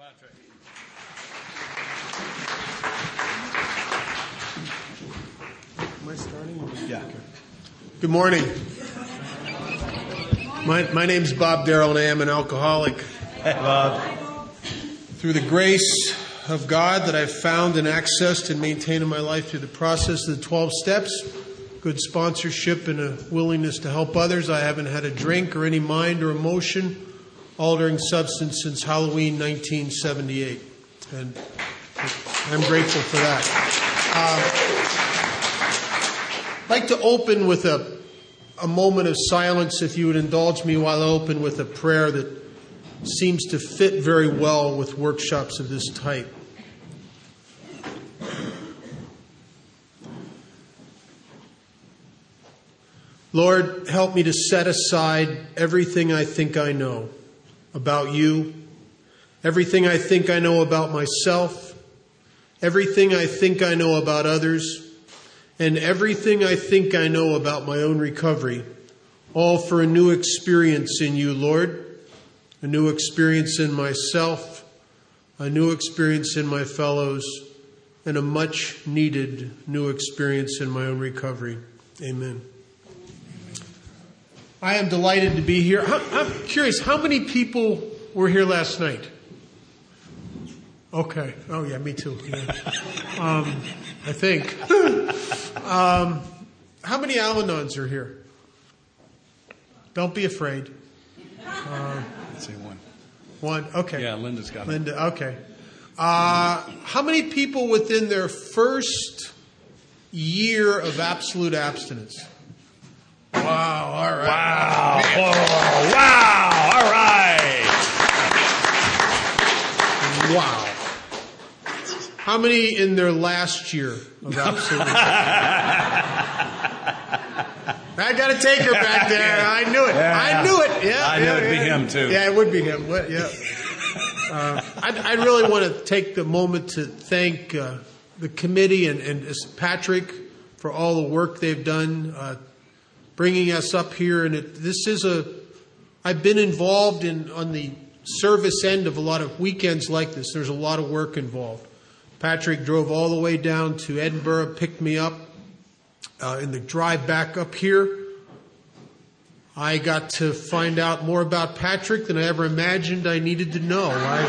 Patrick. Am I starting? Yeah. Good morning. My name's Bob Darrell, and I am an alcoholic. Hey, Bob. Through the grace of God that I've found and accessed and maintained in my life through the process of the 12 steps, good sponsorship and a willingness to help others, I haven't had a drink or any mind or emotion altering substance since Halloween 1978. And I'm grateful for that. I'd like to open with a moment of silence, if you would indulge me while I open with a prayer that seems to fit very well with workshops of this type. Lord, help me to set aside everything I think I know about you, everything I think I know about myself, everything I think I know about others, and everything I think I know about my own recovery, all for a new experience in you, Lord, a new experience in myself, a new experience in my fellows, and a much needed new experience in my own recovery. Amen. I am delighted to be here. I'm curious, how many people were here last night? Okay. Oh, yeah, me too. Yeah. I think. How many Al-Anons are here? Don't be afraid. Let's see, one. One? Okay. Yeah, Linda's got it. Linda, okay. How many people within their first year of absolute abstinence? Wow, all right. Wow. Oh, wow. All right. Wow. How many in their last year of absolute I got a taker back there. I knew it. Yeah. I knew it. Yeah, I knew it'd be him, too. Yeah, it would be him. Yeah. I really want to take the moment to thank the committee and Patrick for all the work they've done, bringing us up here. And I've been involved on the service end of a lot of weekends like this. There's a lot of work involved. Patrick drove all the way down to Edinburgh, picked me up in the drive back up here. I got to find out more about Patrick than I ever imagined I needed to know.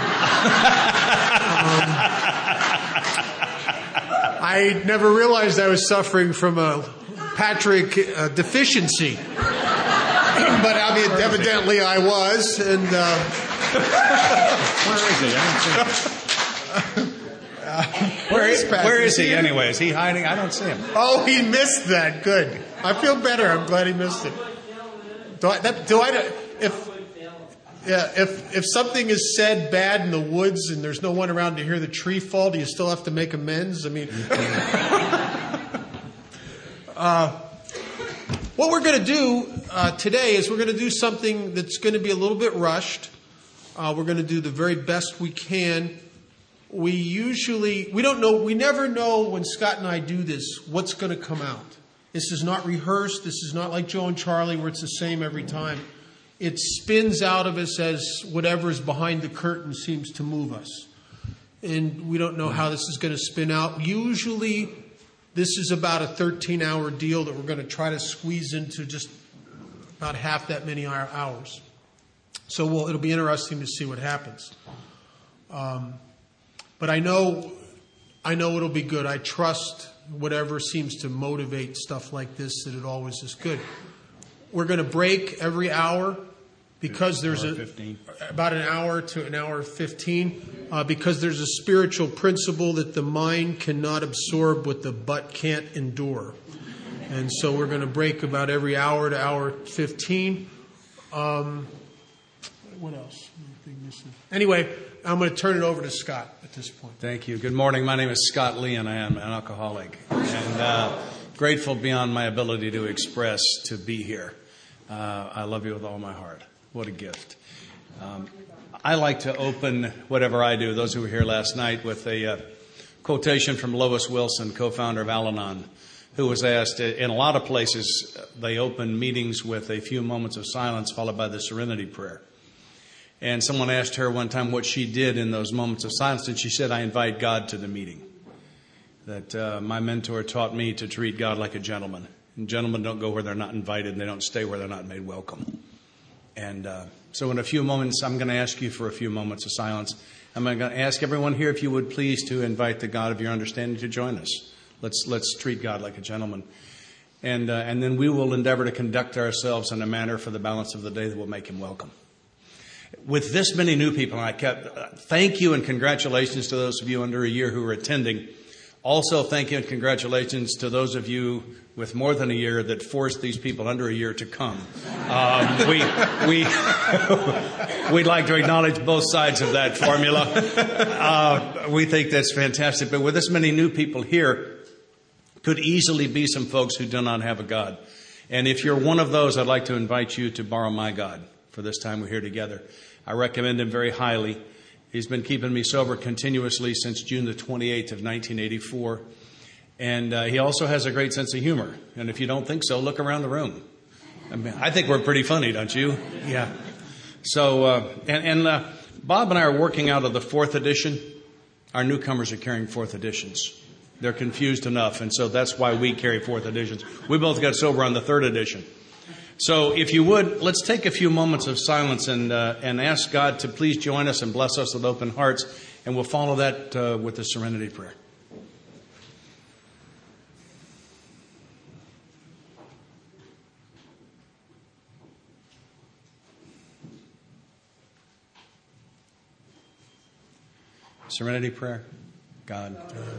I never realized I was suffering from a Patrick deficiency. But I mean, evidently I was. And where is he? Where is he anyway? Is he hiding? I don't see him. Oh, he missed that. Good. I feel better. I'm glad he missed it. If something is said bad in the woods and there's no one around to hear the tree fall, do you still have to make amends? I mean, what we're going to do today is we're going to do something that's going to be a little bit rushed. We're going to do the very best we can. We never know when Scott and I do this what's going to come out. This is not rehearsed. This is not like Joe and Charlie where it's the same every time. It spins out of us as whatever is behind the curtain seems to move us. And we don't know how this is going to spin out. Usually this is about a 13-hour deal that we're going to try to squeeze into just about half that many hours. So it'll be interesting to see what happens. But I know it'll be good. I trust whatever seems to motivate stuff like this, that it always is good. We're going to break every hour because there's about an hour to an hour 15, because there's a spiritual principle that the mind cannot absorb what the butt can't endure. And so we're going to break about every hour to hour 15. What else? Anyway, I'm going to turn it over to Scott at this point. Thank you. Good morning. My name is Scott Lee, and I am an alcoholic. And grateful beyond my ability to express to be here. I love you with all my heart. What a gift. I like to open whatever I do, those who were here last night, with a quotation from Lois Wilson, co-founder of Al-Anon, who was asked, in a lot of places, they open meetings with a few moments of silence followed by the Serenity Prayer. And someone asked her one time what she did in those moments of silence, and she said, I invite God to the meeting. That my mentor taught me to treat God like a gentleman. And gentlemen don't go where they're not invited, and they don't stay where they're not made welcome. And so in a few moments, I'm going to ask you for a few moments of silence. I'm going to ask everyone here if you would please to invite the God of your understanding to join us. Let's treat God like a gentleman. And then we will endeavor to conduct ourselves in a manner for the balance of the day that will make him welcome. With this many new people, thank you and congratulations to those of you under a year who are attending. Also, thank you and congratulations to those of you with more than a year that forced these people under a year to come. We'd like to acknowledge both sides of that formula. We think that's fantastic. But with this many new people here, could easily be some folks who do not have a God. And if you're one of those, I'd like to invite you to borrow my God for this time we're here together. I recommend him very highly. He's been keeping me sober continuously since June the 28th of 1984. And he also has a great sense of humor. And if you don't think so, look around the room. I think we're pretty funny, don't you? Yeah. So, Bob and I are working out of the 4th edition. Our newcomers are carrying 4th editions. They're confused enough, and so that's why we carry 4th editions. We both got sober on the 3rd edition. So if you would, let's take a few moments of silence and ask God to please join us and bless us with open hearts, and we'll follow that with the Serenity Prayer. Serenity Prayer. God.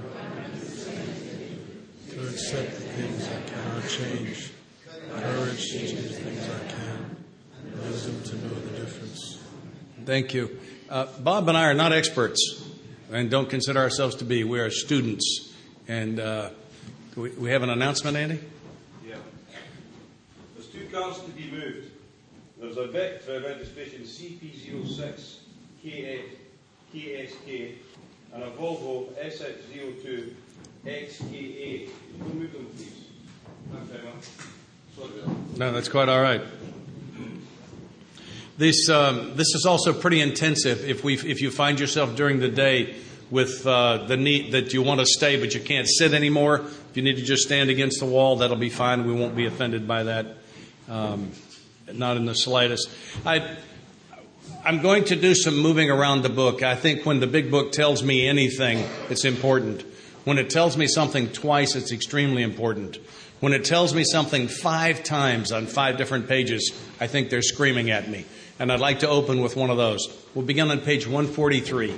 To accept the things I cannot change, courage to change the things I can, and wisdom to know the difference. Thank you. Bob and I are not experts and don't consider ourselves to be. We are students. And we have an announcement, Andy? Yeah. There's 2 cars to be moved. There's a Vectra registration CP06 KSK and a Volvo SX02 XKA. Can you move them, please? Thanks very much. Sorry. No, that's quite all right. This is also pretty intensive. If you find yourself during the day with the need that you want to stay but you can't sit anymore, if you need to just stand against the wall, that'll be fine. We won't be offended by that, not in the slightest. I'm going to do some moving around the book. I think when the big book tells me anything, it's important. When it tells me something twice, it's extremely important. When it tells me something 5 times on 5 different pages, I think they're screaming at me. And I'd like to open with one of those. We'll begin on page 143.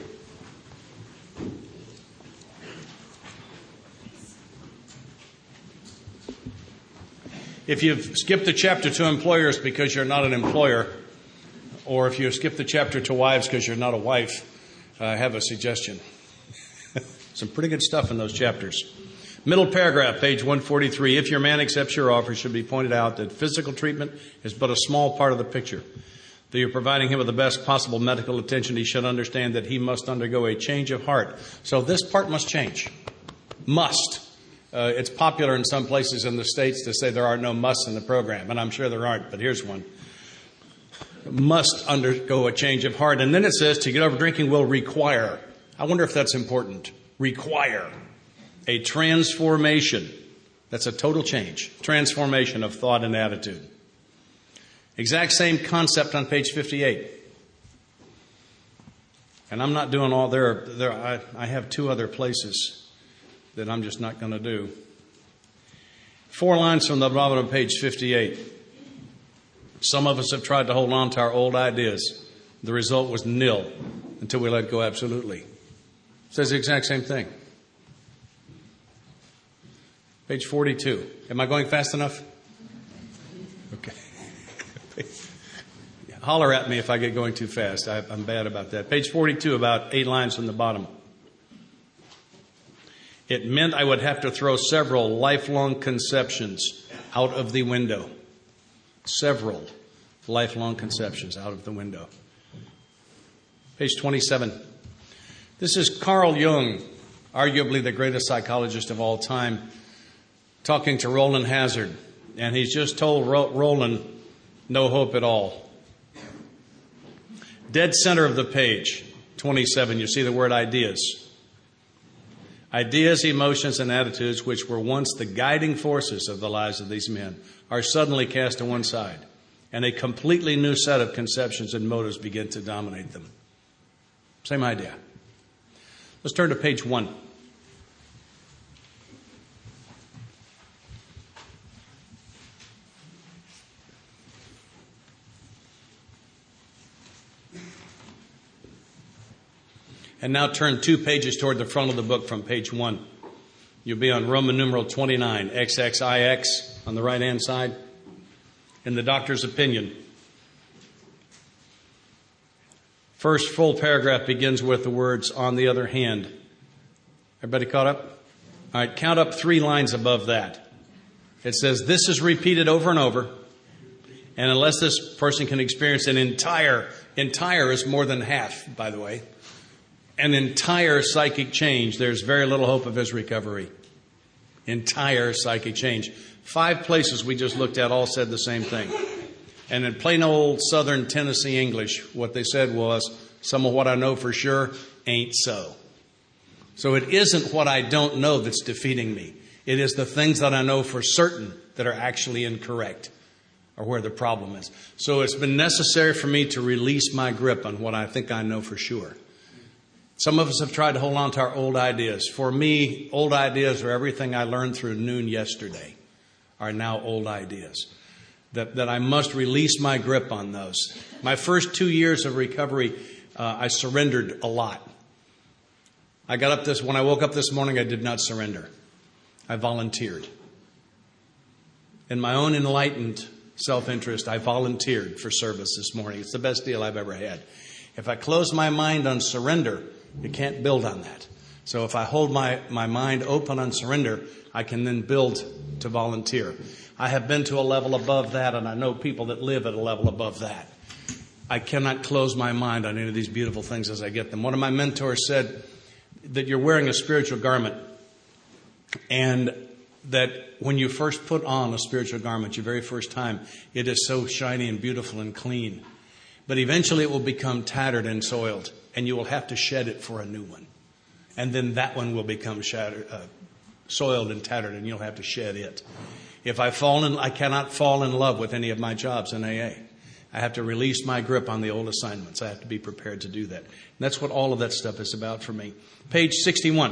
If you've skipped the chapter to employers because you're not an employer, or if you skip the chapter to wives because you're not a wife, I have a suggestion. Some pretty good stuff in those chapters. Middle paragraph, page 143. If your man accepts your offer, it should be pointed out that physical treatment is but a small part of the picture. Though you're providing him with the best possible medical attention, he should understand that he must undergo a change of heart. So this part must change. Must. It's popular in some places in the States to say there are no musts in the program, and I'm sure there aren't, but here's one. Must undergo a change of heart. And then it says to get over drinking will require. I wonder if that's important. Require a transformation. That's a total change. Transformation of thought and attitude. Exact same concept on page 58. And I'm not doing all there. I have 2 other places that I'm just not going to do. 4 lines from the bottom of page 58. Some of us have tried to hold on to our old ideas. The result was nil until we let go absolutely. It says the exact same thing. Page 42. Am I going fast enough? Okay. Holler at me if I get going too fast. I'm bad about that. Page 42, about 8 lines from the bottom. It meant I would have to throw several lifelong conceptions out of the window. Several lifelong conceptions out of the window. Page 27. This is Carl Jung, arguably the greatest psychologist of all time, talking to Roland Hazard. And he's just told Roland, no hope at all. Dead center of the page, 27, you see the word ideas. Ideas, emotions, and attitudes which were once the guiding forces of the lives of these men are suddenly cast to one side, and a completely new set of conceptions and motives begin to dominate them. Same idea. Let's turn to page 1. And now turn 2 pages toward the front of the book from page 1. You'll be on Roman numeral 29, XXIX on the right-hand side. In the doctor's opinion. First full paragraph begins with the words, on the other hand. Everybody caught up? All right, count up 3 lines above that. It says, this is repeated over and over. And unless this person can experience an entire is more than half, by the way, an entire psychic change, there's very little hope of his recovery. Entire psychic change. 5 places we just looked at all said the same thing. And in plain old Southern Tennessee English, what they said was, some of what I know for sure ain't so. So it isn't what I don't know that's defeating me. It is the things that I know for certain that are actually incorrect, or where the problem is. So it's been necessary for me to release my grip on what I think I know for sure. Some of us have tried to hold on to our old ideas. For me, old ideas are everything I learned through noon yesterday are now old ideas. That I must release my grip on those. My first 2 years of recovery, I surrendered a lot. When I woke up this morning, I did not surrender. I volunteered. In my own enlightened self-interest, I volunteered for service this morning. It's the best deal I've ever had. If I close my mind on surrender, you can't build on that. So if I hold my mind open on surrender, I can then build to volunteer. I have been to a level above that, and I know people that live at a level above that. I cannot close my mind on any of these beautiful things as I get them. One of my mentors said that you're wearing a spiritual garment, and that when you first put on a spiritual garment, your very first time, it is so shiny and beautiful and clean. But eventually it will become tattered and soiled, and you will have to shed it for a new one. And then that one will become soiled and tattered, and you'll have to shed it. I cannot fall in love with any of my jobs in AA. I have to release my grip on the old assignments. I have to be prepared to do that. And that's what all of that stuff is about for me. Page 61.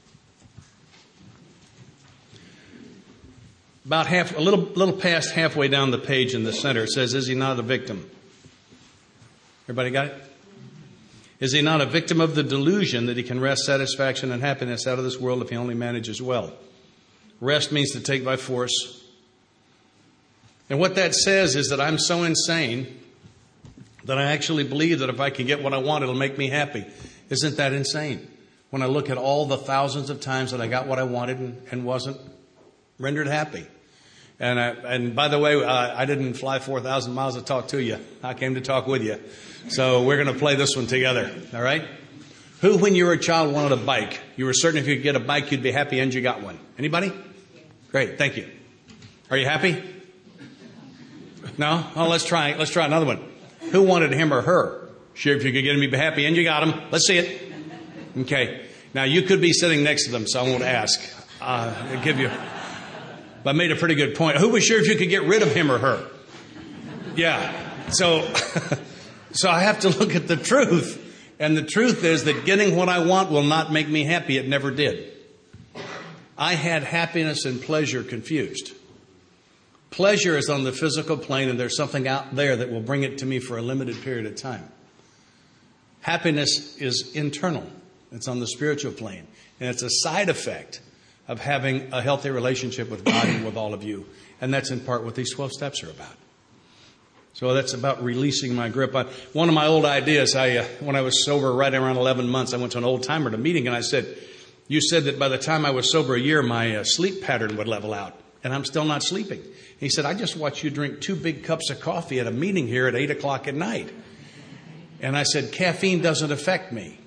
About a little past halfway down the page in the center, it says, is he not a victim? Everybody got it? Is he not a victim of the delusion that he can wrest satisfaction and happiness out of this world if he only manages well? Rest means to take by force. And what that says is that I'm so insane that I actually believe that if I can get what I want, it'll make me happy. Isn't that insane? When I look at all the thousands of times that I got what I wanted and wasn't rendered happy. And by the way, I didn't fly 4,000 miles to talk to you. I came to talk with you. So we're going to play this one together. All right? Who, when you were a child, wanted a bike? You were certain if you could get a bike, you'd be happy, and you got one. Anybody? Great. Thank you. Are you happy? No? Oh, let's try another one. Who wanted him or her? Sure, if you could get him, you'd be happy, and you got him. Let's see it. Okay. Now, you could be sitting next to them, so I won't ask. I'll give you... But I made a pretty good point. Who was sure if you could get rid of him or her? Yeah. So I have to look at the truth. And the truth is that getting what I want will not make me happy. It never did. I had happiness and pleasure confused. Pleasure is on the physical plane, and there's something out there that will bring it to me for a limited period of time. Happiness is internal. It's on the spiritual plane. And it's a side effect of having a healthy relationship with God and with all of you. And that's in part what these 12 steps are about. So that's about releasing my grip. One of my old ideas, when I was sober right around 11 months, I went to an old-timer at a meeting, and I said, you said that by the time I was sober a year, my sleep pattern would level out, and I'm still not sleeping. He said, I just watched you drink 2 big cups of coffee at a meeting here at 8 o'clock at night. And I said, caffeine doesn't affect me.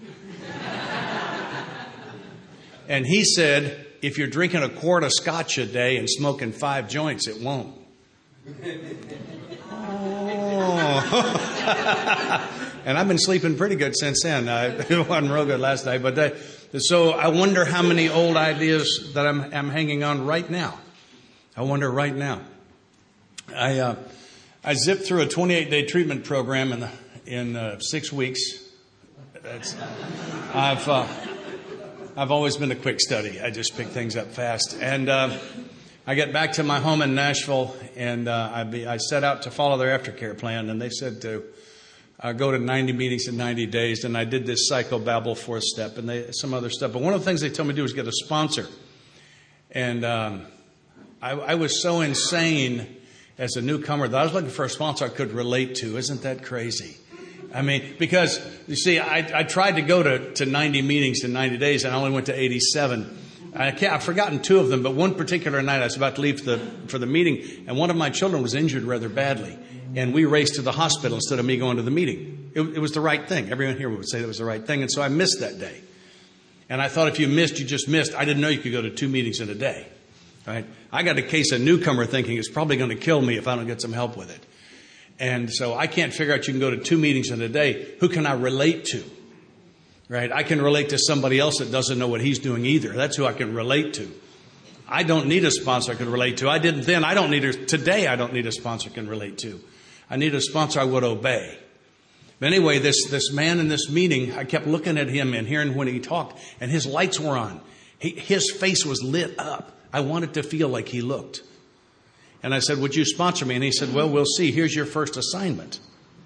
And he said, if you're drinking a quart of scotch a day and smoking 5 joints, it won't. Oh. And I've been sleeping pretty good since then. It wasn't real good last night. But so I wonder how many old ideas that I'm hanging on right now. I wonder right now. I zipped through a 28-day treatment program in 6 weeks. I've always been a quick study. I just pick things up fast. And I get back to my home in Nashville, and I set out to follow their aftercare plan. And they said to go to 90 meetings in 90 days. And I did this psychobabble 4th step and some other stuff. But one of the things they told me to do was get a sponsor. And I was so insane as a newcomer that I was looking for a sponsor I could relate to. Isn't that crazy? I mean, because, you see, I tried to go to 90 meetings in 90 days, and I only went to 87. I've forgotten 2 of them, but one particular night I was about to leave for the meeting, and one of my children was injured rather badly. And we raced to the hospital instead of me going to the meeting. It was the right thing. Everyone here would say it was the right thing. And so I missed that day. And I thought if you missed, you just missed. I didn't know you could go to 2 meetings in a day. Right? I got a case of newcomer thinking it's probably going to kill me if I don't get some help with it. And so I can't figure out you can go to 2 meetings in a day. Who can I relate to? Right? I can relate to somebody else that doesn't know what he's doing either. That's who I can relate to. I don't need a sponsor I can relate to. I didn't then. Today I don't need a sponsor I can relate to. I need a sponsor I would obey. But anyway, this man in this meeting, I kept looking at him and hearing when he talked, and his lights were on. His face was lit up. I wanted to feel like he looked. And I said, would you sponsor me? And he said, well, we'll see. Here's your first assignment.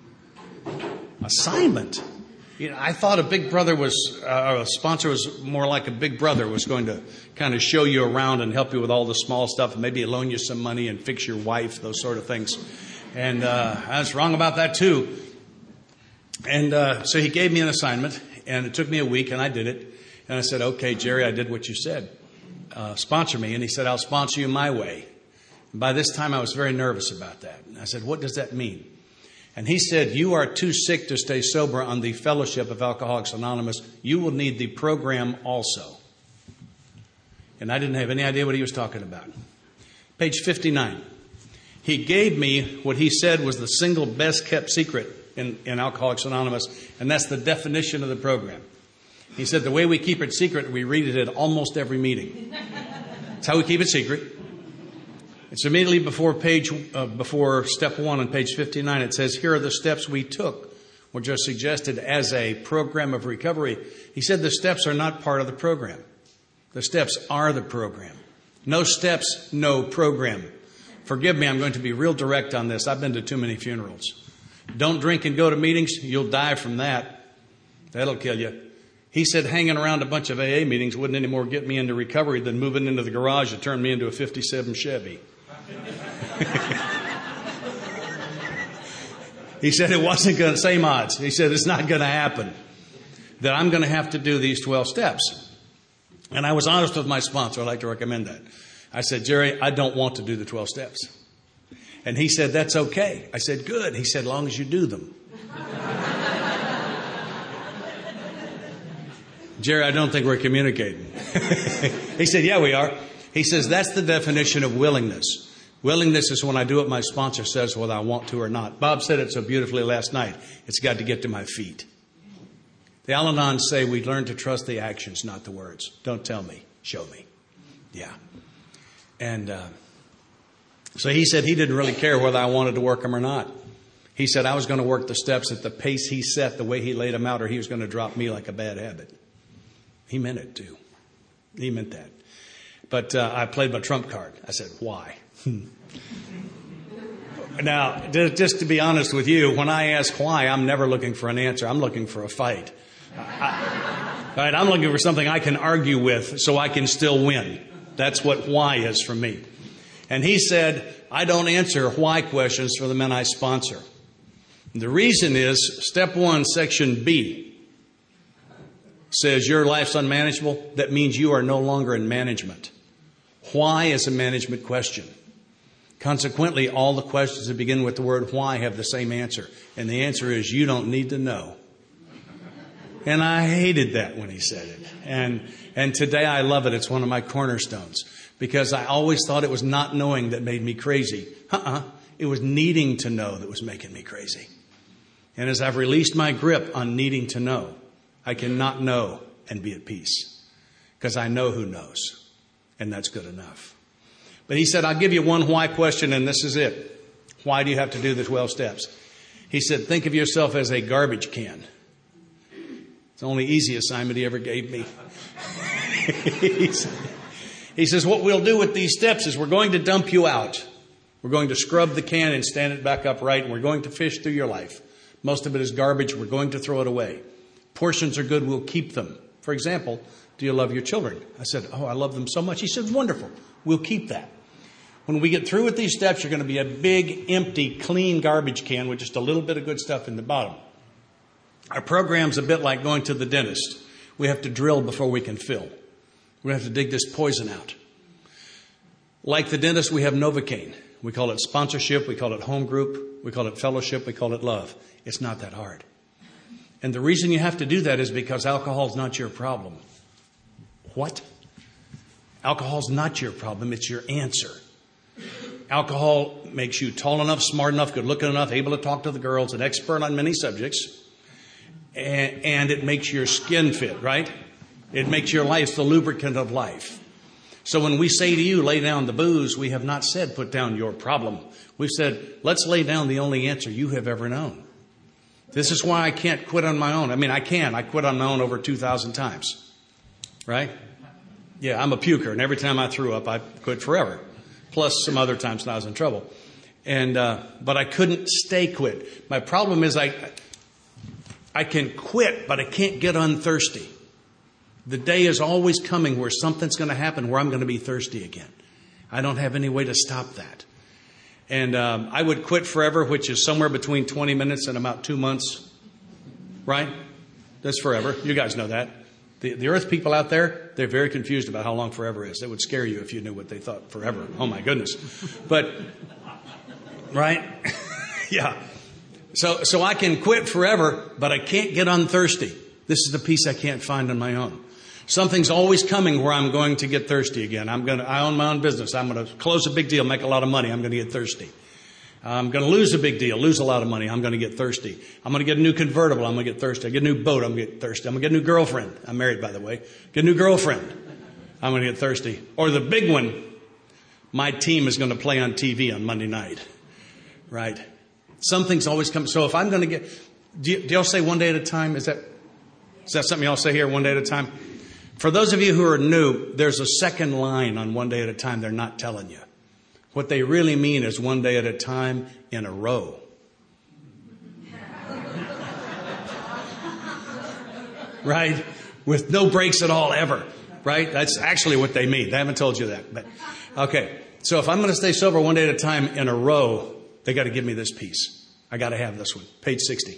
Assignment? You know, I thought a big brother a sponsor was more like a big brother, was going to kind of show you around and help you with all the small stuff, and maybe loan you some money and fix your wife, those sort of things. And I was wrong about that too. And so he gave me an assignment, and it took me a week, and I did it. And I said, okay, Jerry, I did what you said. Sponsor me. And he said, I'll sponsor you my way. And by this time, I was very nervous about that. And I said, what does that mean? And he said, you are too sick to stay sober on the Fellowship of Alcoholics Anonymous. You will need the program also. And I didn't have any idea what he was talking about. Page 59. He gave me what he said was the single best kept secret in Alcoholics Anonymous, and that's the definition of the program. He said the way we keep it secret, we read it at almost every meeting. That's how we keep it secret. It's immediately before step 1 on page 59. It says, here are the steps we took, which are suggested as a program of recovery. He said the steps are not part of the program. The steps are the program. No steps, no program. Forgive me, I'm going to be real direct on this. I've been to too many funerals. Don't drink and go to meetings. You'll die from that. That'll kill you. He said hanging around a bunch of AA meetings wouldn't any more get me into recovery than moving into the garage to turn me into a 57 Chevy. He said it wasn't going to, same odds. He said it's not going to happen. That I'm going to have to do these 12 steps. And I was honest with my sponsor. I'd like to recommend that. I said, Jerry, I don't want to do the 12 steps. And he said, that's okay. I said, good. He said, as long as you do them. Jerry, I don't think we're communicating. He said, yeah, we are. He says, that's the definition of willingness. Willingness is when I do what my sponsor says, whether I want to or not. Bob said it so beautifully last night. It's got to get to my feet. The Al-Anons say we learn to trust the actions, not the words. Don't tell me. Show me. Yeah. And so he said he didn't really care whether I wanted to work them or not. He said I was going to work the steps at the pace he set, the way he laid them out, or he was going to drop me like a bad habit. He meant it, too. He meant that. But I played my trump card. I said, why? Now, just to be honest with you, when I ask why, I'm never looking for an answer. I'm looking for a fight. I'm looking for something I can argue with so I can still win. That's what why is for me. And he said, I don't answer why questions for the men I sponsor. The reason is, step 1, section B, says your life's unmanageable. That means you are no longer in management. Why is a management question. Consequently, all the questions that begin with the word why have the same answer. And the answer is you don't need to know. And I hated that when he said it. And today I love it. It's one of my cornerstones. Because I always thought it was not knowing that made me crazy. It was needing to know that was making me crazy. And as I've released my grip on needing to know, I can not know and be at peace because I know who knows, and that's good enough. But he said, I'll give you one why question, and this is it. Why do you have to do the 12 steps? He said, think of yourself as a garbage can. It's the only easy assignment he ever gave me. He says, what we'll do with these steps is we're going to dump you out. We're going to scrub the can and stand it back upright, and we're going to fish through your life. Most of it is garbage. We're going to throw it away. Portions are good. We'll keep them. For example, do you love your children? I said, I love them so much. He said, wonderful. We'll keep that. When we get through with these steps, you're going to be a big, empty, clean garbage can with just a little bit of good stuff in the bottom. Our program's a bit like going to the dentist. We have to drill before we can fill. We have to dig this poison out. Like the dentist, we have Novocaine. We call it sponsorship. We call it home group. We call it fellowship. We call it love. It's not that hard. And the reason you have to do that is because alcohol is not your problem. What? Alcohol's not your problem. It's your answer. Alcohol makes you tall enough, smart enough, good looking enough, able to talk to the girls, an expert on many subjects. And it makes your skin fit, right? It makes your life the lubricant of life. So when we say to you, lay down the booze, we have not said put down your problem. We've said, let's lay down the only answer you have ever known. This is why I can't quit on my own. I mean, I can. I quit on my own over 2,000 times. Right? Yeah, I'm a puker, and every time I threw up, I quit forever. Plus some other times when I was in trouble. But I couldn't stay quit. My problem is I can quit, but I can't get unthirsty. The day is always coming where something's going to happen where I'm going to be thirsty again. I don't have any way to stop that. And I would quit forever, which is somewhere between 20 minutes and about 2 months. Right? That's forever. You guys know that. The earth people out there, they're very confused about how long forever is. It would scare you if you knew what they thought forever. Oh, my goodness. But, right? Yeah. So I can quit forever, but I can't get unthirsty. This is the peace I can't find on my own. Something's always coming where I'm going to get thirsty again. I own my own business. I'm going to close a big deal, make a lot of money. I'm going to get thirsty. I'm going to lose a big deal, lose a lot of money. I'm going to get thirsty. I'm going to get a new convertible. I'm going to get thirsty. I get a new boat. I'm going to get thirsty. I'm going to get a new girlfriend. I'm married, by the way. Get a new girlfriend. I'm going to get thirsty. Or the big one, my team is going to play on TV on Monday night. Right? Something's always coming. So if I'm going to get, do y'all say one day at a time? Is that something y'all say here, one day at a time? For those of you who are new, there's a second line on one day at a time they're not telling you. What they really mean is one day at a time in a row. Right? With no breaks at all ever. Right? That's actually what they mean. They haven't told you that. But okay. So if I'm going to stay sober one day at a time in a row, they got to give me this piece. I got to have this one. Page 60.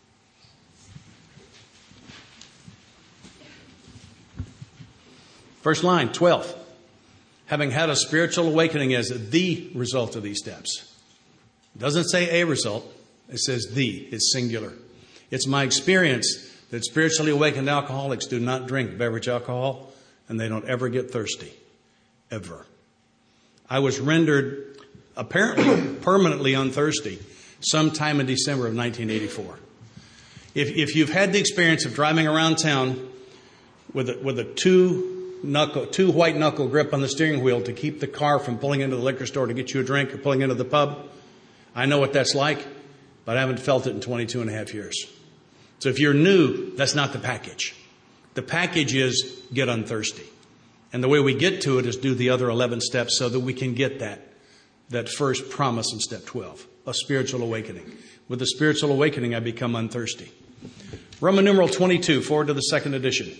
First line, 12. Having had a spiritual awakening as the result of these steps. It doesn't say a result. It says the. It's singular. It's my experience that spiritually awakened alcoholics do not drink beverage alcohol, and they don't ever get thirsty. Ever. I was rendered apparently permanently unthirsty sometime in December of 1984. If you've had the experience of driving around town with a two white knuckle grip on the steering wheel to keep the car from pulling into the liquor store to get you a drink or pulling into the pub, I know what that's like, but I haven't felt it in 22 and a half years. So if you're new, that's not the package. The package is get unthirsty. And the way we get to it is do the other 11 steps so that we can get that first promise in step 12, a spiritual awakening. With the spiritual awakening, I become unthirsty. Roman numeral 22, forward to the second edition.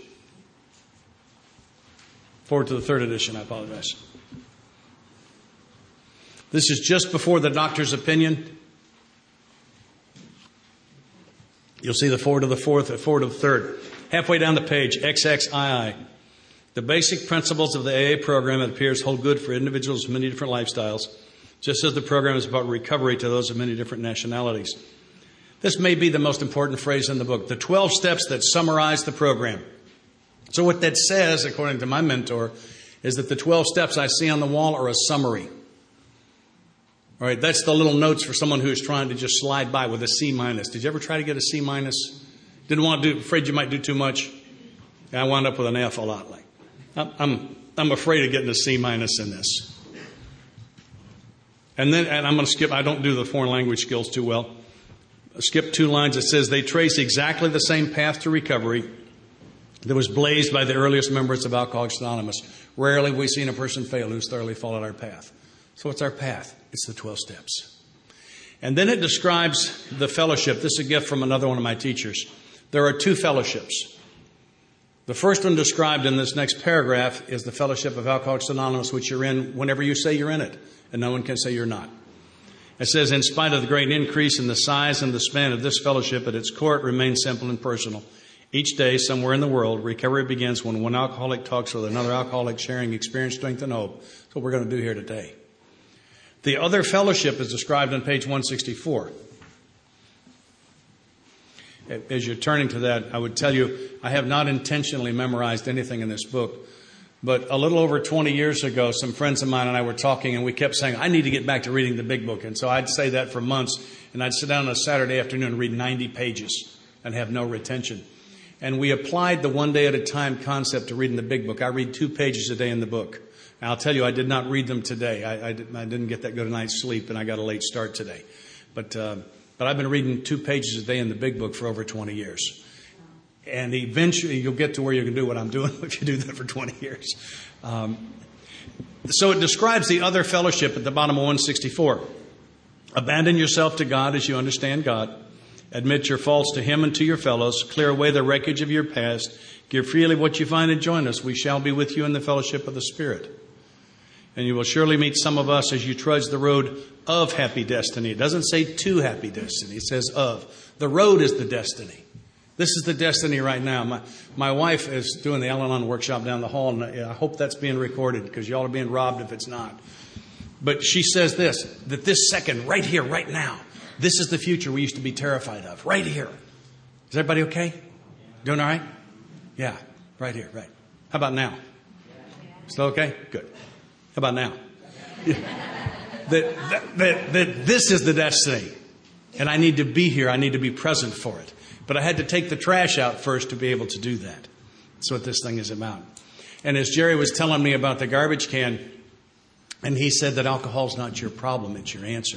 Forward to the third edition, I apologize. This is just before the doctor's opinion. You'll see the forward to the fourth, forward to the third. Halfway down the page, XXII. The basic principles of the AA program, it appears, hold good for individuals with many different lifestyles, just as the program is about recovery to those of many different nationalities. This may be the most important phrase in the book, the 12 steps that summarize the program. So what that says, according to my mentor, is that the 12 steps I see on the wall are a summary. All right, that's the little notes for someone who's trying to just slide by with a C minus. Did you ever try to get a C minus? Didn't want to do, afraid you might do too much? I wound up with an F a lot. Like, I'm afraid of getting a C minus in this. And I'm going to skip, I don't do the foreign language skills too well. I'll skip 2 lines. It says, they trace exactly the same path to recovery that was blazed by the earliest members of Alcoholics Anonymous. Rarely have we seen a person fail who's thoroughly followed our path. So what's our path? It's the 12 steps. And then it describes the fellowship. This is a gift from another one of my teachers. There are 2 fellowships. The first one described in this next paragraph is the fellowship of Alcoholics Anonymous, which you're in whenever you say you're in it, and no one can say you're not. It says, in spite of the great increase in the size and the span of this fellowship, at its core it remains simple and personal. Each day, somewhere in the world, recovery begins when one alcoholic talks with another alcoholic, sharing experience, strength, and hope. That's what we're going to do here today. The other fellowship is described on page 164. As you're turning to that, I would tell you, I have not intentionally memorized anything in this book. But a little over 20 years ago, some friends of mine and I were talking, and we kept saying, I need to get back to reading the big book. And so I'd say that for months, and I'd sit down on a Saturday afternoon and read 90 pages and have no retention. And we applied the one day at a time concept to reading the big book. I read 2 pages a day in the book. Now, I'll tell you, I did not read them today. I didn't get that good a night's sleep, and I got a late start today. But I've been reading 2 pages a day in the big book for over 20 years. And eventually you'll get to where you can do what I'm doing if you do that for 20 years. So it describes the other fellowship at the bottom of 164. Abandon yourself to God as you understand God. Admit your faults to Him and to your fellows. Clear away the wreckage of your past. Give freely what you find and join us. We shall be with you in the fellowship of the Spirit. And you will surely meet some of us as you trudge the road of happy destiny. It doesn't say to happy destiny. It says of. The road is the destiny. This is the destiny right now. My wife is doing the Al-Anon workshop down the hall, and I hope that's being recorded because y'all are being robbed if it's not. But she says this, that this second, right here, right now, this is the future we used to be terrified of. Right here. Is everybody okay? Doing all right? Yeah, right here, right. How about now? Still okay? Good. How about now? That this is the destiny. And I need to be here. I need to be present for it. But I had to take the trash out first to be able to do that. That's what this thing is about. And as Jerry was telling me about the garbage can, and he said that alcohol's not your problem, it's your answer.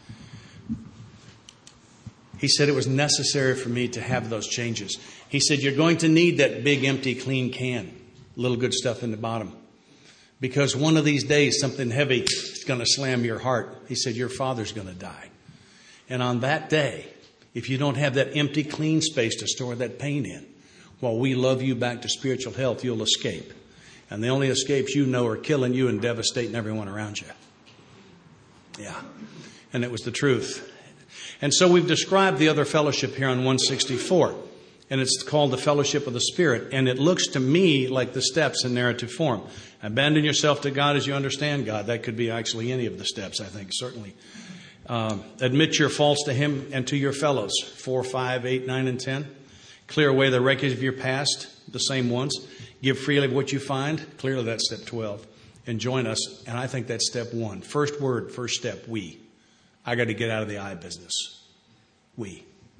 He said it was necessary for me to have those changes. He said, you're going to need that big, empty, clean can. Little good stuff in the bottom. Because one of these days, something heavy is going to slam your heart. He said, your father's going to die. And on that day, if you don't have that empty, clean space to store that pain in, while we love you back to spiritual health, you'll escape. And the only escapes you know are killing you and devastating everyone around you. Yeah. And it was the truth. And so we've described the other fellowship here on 164. And it's called the Fellowship of the Spirit. And it looks to me like the steps in narrative form. Abandon yourself to God as you understand God. That could be actually any of the steps, I think, certainly. Admit your faults to Him and to your fellows. 4, 5, 8, 9, and 10. Clear away the wreckage of your past, the same ones. Give freely what you find. Clearly that's step 12. And join us. And I think that's step 1. First word, first step, we. I got to get out of the I business. We.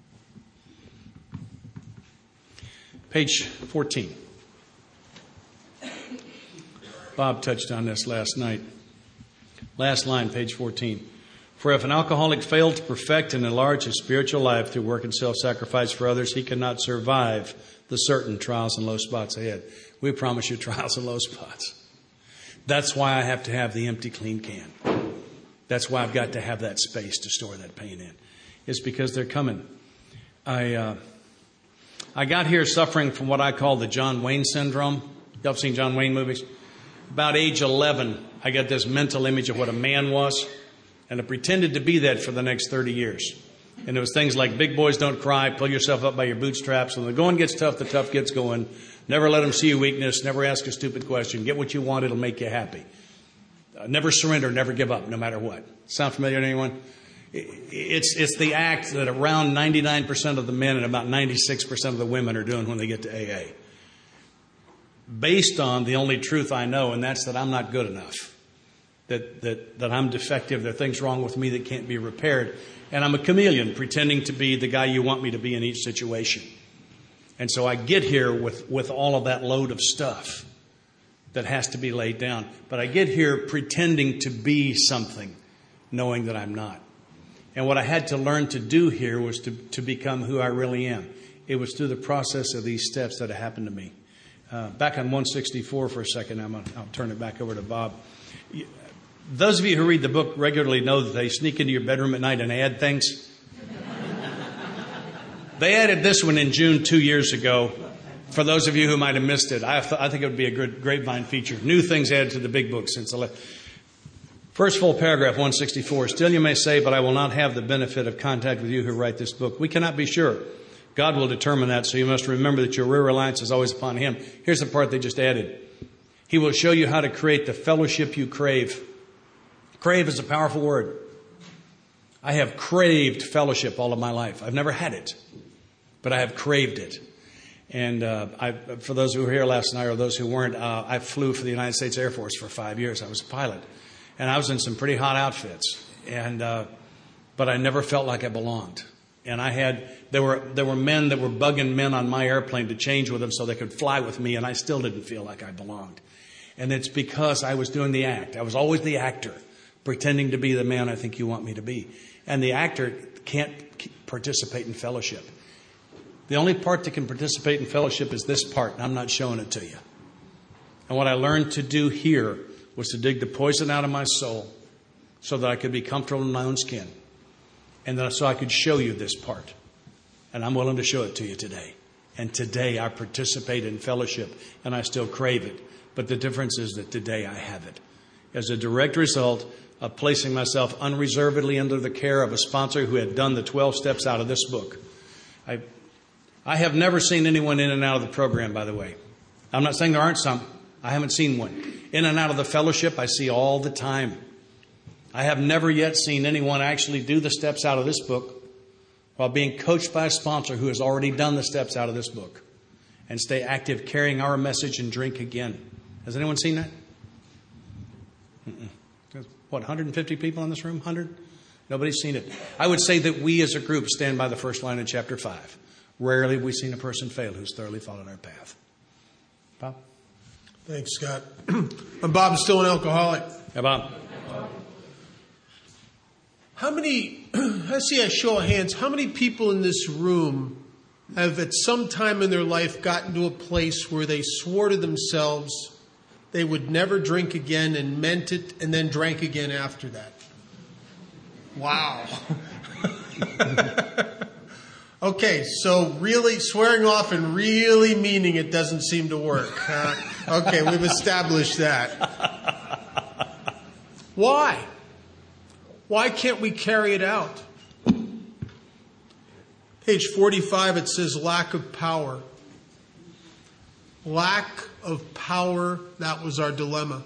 Page 14. Bob touched on this last night. Last line, page 14. For if an alcoholic failed to perfect and enlarge his spiritual life through work and self-sacrifice for others, he cannot survive the certain trials and low spots ahead. We promise you trials and low spots. That's why I have to have the empty, clean can. That's why I've got to have that space to store that pain in. It's because they're coming. I got here suffering from what I call the John Wayne syndrome. Y'all have seen John Wayne movies? About age 11, I got this mental image of what a man was. And I pretended to be that for the next 30 years. And it was things like big boys don't cry, pull yourself up by your bootstraps. When the going gets tough, the tough gets going. Never let them see your weakness. Never ask a stupid question. Get what you want. It'll make you happy. Never surrender. Never give up, no matter what. Sound familiar to anyone? It's the act that around 99% of the men and about 96% of the women are doing when they get to AA. Based on the only truth I know, and that's that I'm not good enough. that I'm defective. There are things wrong with me that can't be repaired. And I'm a chameleon, pretending to be the guy you want me to be in each situation. And so I get here with all of that load of stuff that has to be laid down. But I get here pretending to be something, knowing that I'm not. And what I had to learn to do here was to become who I really am. It was through the process of these steps that it happened to me. Back on 164 for a second, I'll turn it back over to Bob. Those of you who read the book regularly know that they sneak into your bedroom at night and add things. They added this one in June 2 years ago. For those of you who might have missed it, I think it would be a good grapevine feature. New things added to the big book since the first full paragraph, 164. Still you may say, but I will not have the benefit of contact with you who write this book. We cannot be sure. God will determine that, so you must remember that your real reliance is always upon Him. Here's the part they just added. He will show you how to create the fellowship you crave. Crave is a powerful word. I have craved fellowship all of my life. I've never had it, but I have craved it. And for those who were here last night or those who weren't, I flew for the United States Air Force for 5 years. I was a pilot. And I was in some pretty hot outfits. But I never felt like I belonged. And there were men that were bugging men on my airplane to change with them so they could fly with me, and I still didn't feel like I belonged. And it's because I was doing the act. I was always the actor, pretending to be the man I think you want me to be. And the actor can't participate in fellowship. The only part that can participate in fellowship is this part, and I'm not showing it to you. And what I learned to do here was to dig the poison out of my soul so that I could be comfortable in my own skin. And then so I could show you this part. And I'm willing to show it to you today. And today I participate in fellowship, and I still crave it. But the difference is that today I have it. As a direct result of placing myself unreservedly under the care of a sponsor who had done the 12 steps out of this book. I have never seen anyone in and out of the program, by the way. I'm not saying there aren't some. I haven't seen one. In and out of the fellowship, I see all the time. I have never yet seen anyone actually do the steps out of this book while being coached by a sponsor who has already done the steps out of this book and stay active, carrying our message and drink again. Has anyone seen that? What, 150 people in this room? 100? Nobody's seen it. I would say that we as a group stand by the first line in chapter 5. Rarely have we seen a person fail who's thoroughly followed our path. Bob? Thanks, Scott. I'm Bob. I'm still an alcoholic. Yeah, Bob. How many, let's see a show of hands, how many people in this room have at some time in their life gotten to a place where they swore to themselves they would never drink again and meant it and then drank again after that? Wow. Okay, so really swearing off and really meaning it doesn't seem to work. Okay, we've established that. Why? Why can't we carry it out? Page 45, it says lack of power. Lack of power, that was our dilemma.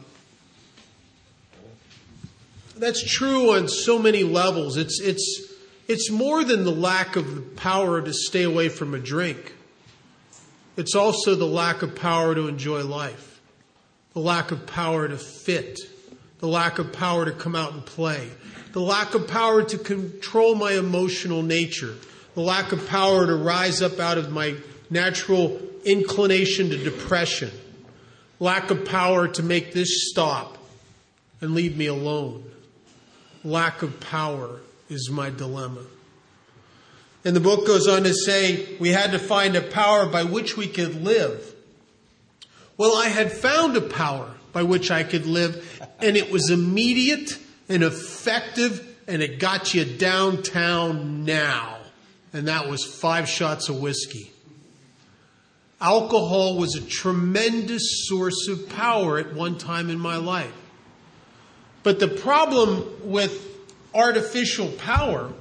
That's true on so many levels. It's more than the lack of the power to stay away from a drink. It's also the lack of power to enjoy life. The lack of power to fit. The lack of power to come out and play. The lack of power to control my emotional nature. The lack of power to rise up out of my natural inclination to depression. Lack of power to make this stop and leave me alone. Lack of power is my dilemma. And the book goes on to say we had to find a power by which we could live. Well, I had found a power by which I could live, and it was immediate and effective, and it got you downtown now. And that was 5 shots of whiskey. Alcohol was a tremendous source of power at one time in my life. But the problem with artificial power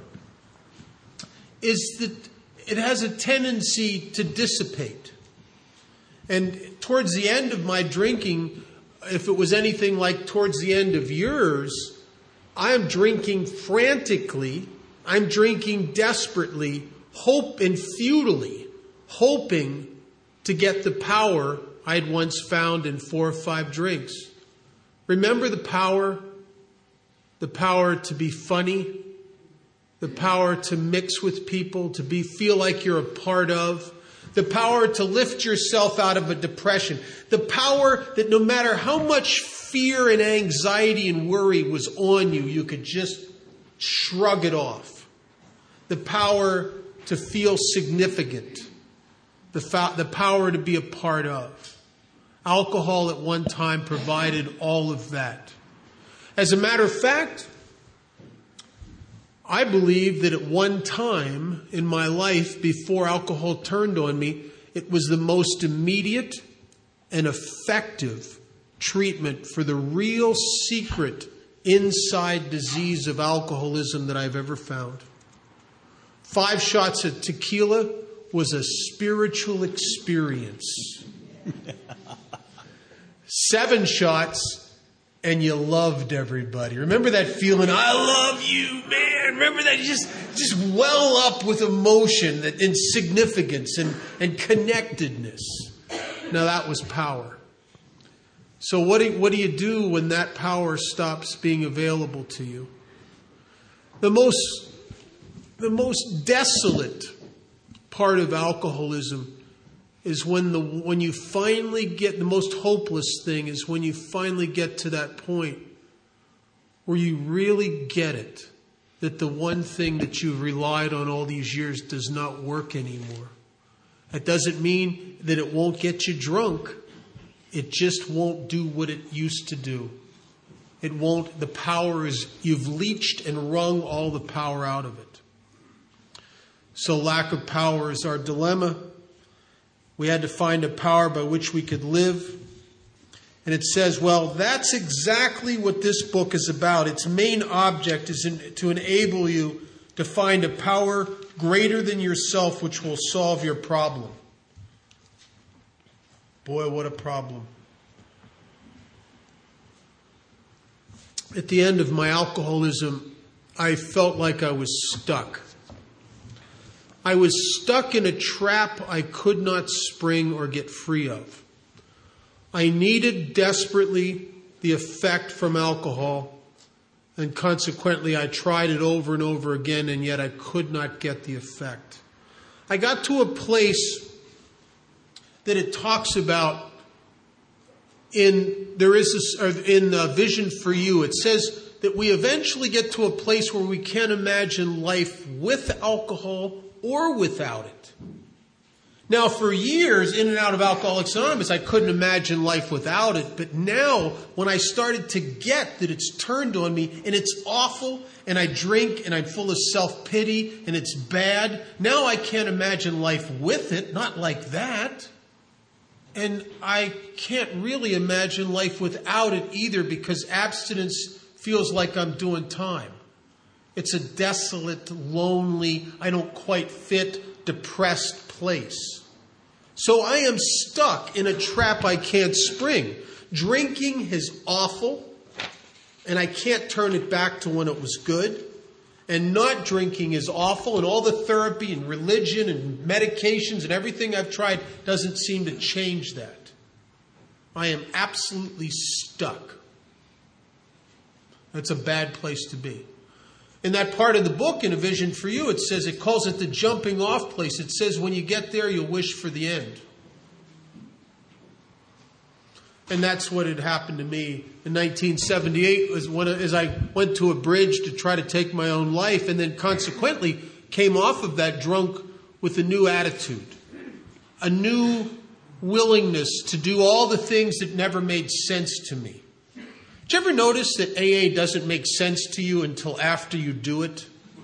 is that it has a tendency to dissipate. And towards the end of my drinking, if it was anything like towards the end of yours, I am drinking frantically, I'm drinking desperately, futilely, hoping to get the power I'd once found in 4 or 5 drinks. Remember the power the power to be funny, the power to mix with people, to feel like you're a part of, the power to lift yourself out of a depression, the power that no matter how much fear and anxiety and worry was on you, you could just shrug it off. The power to feel significant, the power to be a part of. Alcohol at one time provided all of that. As a matter of fact, I believe that at one time in my life, before alcohol turned on me, it was the most immediate and effective treatment for the real secret inside disease of alcoholism that I've ever found. 5 shots of tequila was a spiritual experience. 7 shots and you loved everybody. Remember that feeling? I love you, man. Remember that? You just well up with emotion and significance and connectedness. Now that was power. So what do you do when that power stops being available to you? The most desolate part of alcoholism is when you finally get, the most hopeless thing is when you finally get to that point where you really get it, that the one thing that you've relied on all these years does not work anymore. That doesn't mean that it won't get you drunk. It just won't do what it used to do. It won't, the power is, you've leached and wrung all the power out of it. So lack of power is our dilemma. We had to find a power by which we could live. And it says, well, that's exactly what this book is about. Its main object is to enable you to find a power greater than yourself which will solve your problem. Boy, what a problem. At the end of my alcoholism, I felt like I was stuck. I was stuck in a trap I could not spring or get free of. I needed desperately the effect from alcohol, and consequently I tried it over and over again, and yet I could not get the effect. I got to a place that it talks about in Vision for You. It says that we eventually get to a place where we can't imagine life with alcohol or without it. Now, for years, in and out of Alcoholics Anonymous, I couldn't imagine life without it. But now, when I started to get that it's turned on me, and it's awful, and I drink, and I'm full of self-pity, and it's bad, now I can't imagine life with it, not like that. And I can't really imagine life without it either, because abstinence feels like I'm doing time. It's a desolate, lonely, I don't quite fit, depressed place. So I am stuck in a trap I can't spring. Drinking is awful, and I can't turn it back to when it was good. And not drinking is awful, and all the therapy and religion and medications and everything I've tried doesn't seem to change that. I am absolutely stuck. That's a bad place to be. In that part of the book, in A Vision for You, it says, it calls it the jumping off place. It says when you get there, you'll wish for the end. And that's what had happened to me in 1978 as I went to a bridge to try to take my own life, and then consequently came off of that drunk with a new attitude, a new willingness to do all the things that never made sense to me. Did you ever notice that AA doesn't make sense to you until after you do it?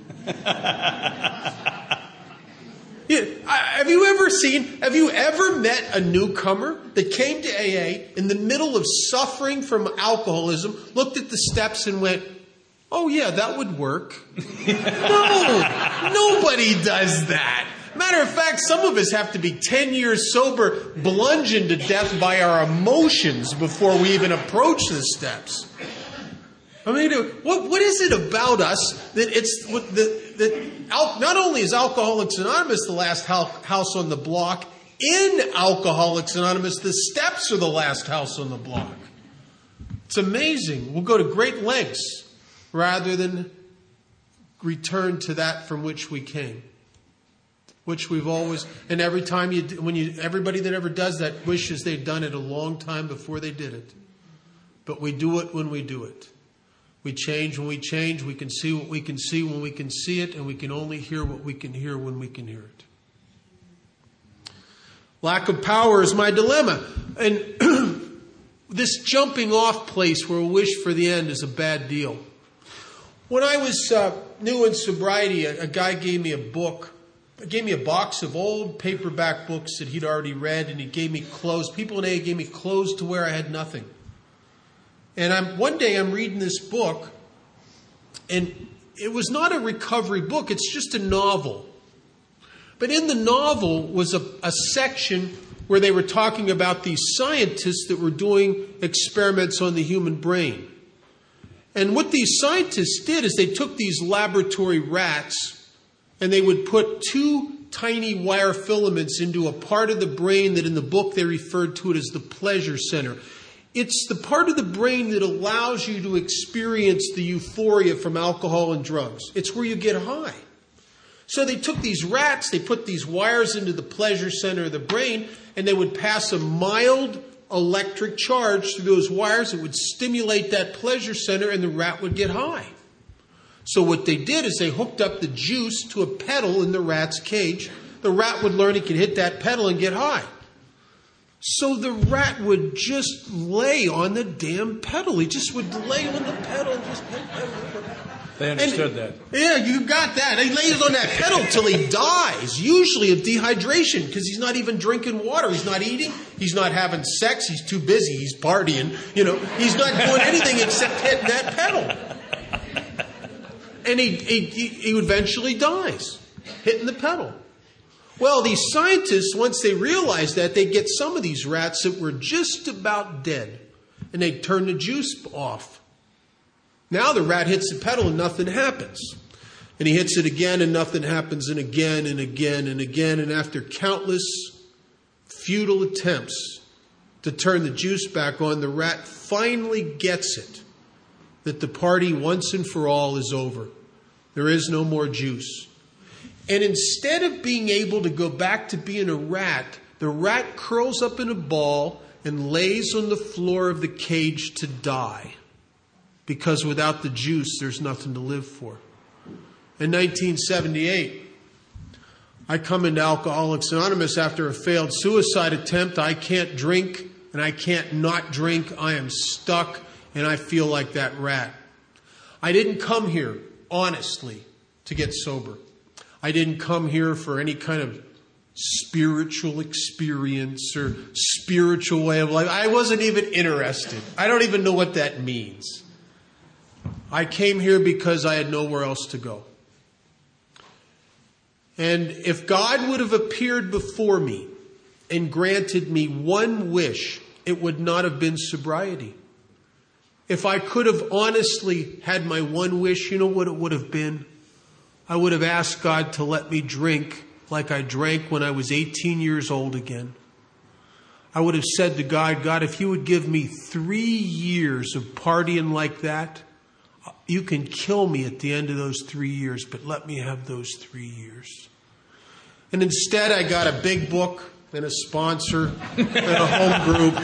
Have you ever met a newcomer that came to AA in the middle of suffering from alcoholism, looked at the steps and went, oh yeah, that would work? No, nobody does that. Matter of fact, some of us have to be 10 years sober, bludgeoned to death by our emotions before we even approach the steps. I mean, what is it about us that not only is Alcoholics Anonymous the last house on the block, in Alcoholics Anonymous, the steps are the last house on the block. It's amazing. We'll go to great lengths. rather than return to that from which we came. Which we've always, and every time everybody that ever does that wishes they'd done it a long time before they did it. But we do it when we do it. We change when we change. We can see what we can see when we can see it, and we can only hear what we can hear when we can hear it. Lack of power is my dilemma. And this jumping off place where we wish for the end is a bad deal. When I was new in sobriety, a guy gave me a book. He gave me a box of old paperback books that he'd already read, and he gave me clothes. People in AA gave me clothes to wear. I had nothing. And one day I'm reading this book, and it was not a recovery book. It's just a novel. But in the novel was a section where they were talking about these scientists that were doing experiments on the human brain. And what these scientists did is they took these laboratory rats and they would put 2 tiny wire filaments into a part of the brain that in the book they referred to it as the pleasure center. It's the part of the brain that allows you to experience the euphoria from alcohol and drugs. It's where you get high. So they took these rats, they put these wires into the pleasure center of the brain, and they would pass a mild electric charge through those wires. It would stimulate that pleasure center, and the rat would get high. So what they did is they hooked up the juice to a pedal in the rat's cage. The rat would learn he could hit that pedal and get high. So the rat would just lay on the damn pedal. He just would lay on the pedal and just pedal. They understood that. Yeah, you got that. He lays on that pedal till he dies, usually of dehydration, because he's not even drinking water. He's not eating. He's not having sex. He's too busy. He's partying. He's not doing anything except hitting that pedal. And he eventually dies, hitting the pedal. Well, these scientists, once they realized that, they'd get some of these rats that were just about dead, and they'd turn the juice off. Now the rat hits the pedal and nothing happens. And he hits it again and nothing happens, and again and again and again. And after countless futile attempts to turn the juice back on, the rat finally gets it that the party once and for all is over. There is no more juice. And instead of being able to go back to being a rat, the rat curls up in a ball and lays on the floor of the cage to die. Because without the juice, there's nothing to live for. In 1978, I come into Alcoholics Anonymous after a failed suicide attempt. I can't drink and I can't not drink. I am stuck and I feel like that rat. I didn't come here, honestly, to get sober. I didn't come here for any kind of spiritual experience or spiritual way of life. I wasn't even interested. I don't even know what that means. I came here because I had nowhere else to go. And if God would have appeared before me and granted me one wish, it would not have been sobriety. If I could have honestly had my one wish, you know what it would have been? I would have asked God to let me drink like I drank when I was 18 years old again. I would have said to God, God, if you would give me 3 years of partying like that, you can kill me at the end of those 3 years, but let me have those 3 years. And instead, I got a big book and a sponsor and a home group.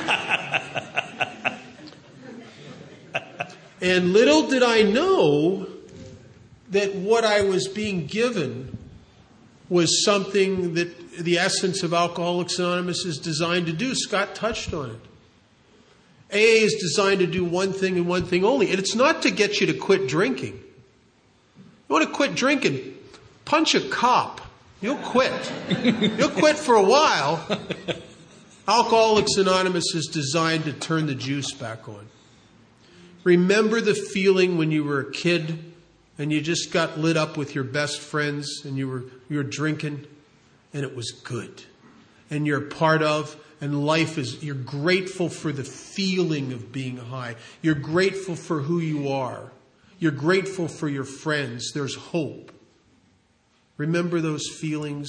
And little did I know that what I was being given was something that the essence of Alcoholics Anonymous is designed to do. Scott touched on it. AA is designed to do one thing and one thing only. And it's not to get you to quit drinking. You want to quit drinking? Punch a cop. You'll quit. You'll quit for a while. Alcoholics Anonymous is designed to turn the juice back on. Remember the feeling when you were a kid and you just got lit up with your best friends and you were drinking and it was good. And you're part of, and life is, you're grateful for the feeling of being high. You're grateful for who you are. You're grateful for your friends. There's hope. Remember those feelings?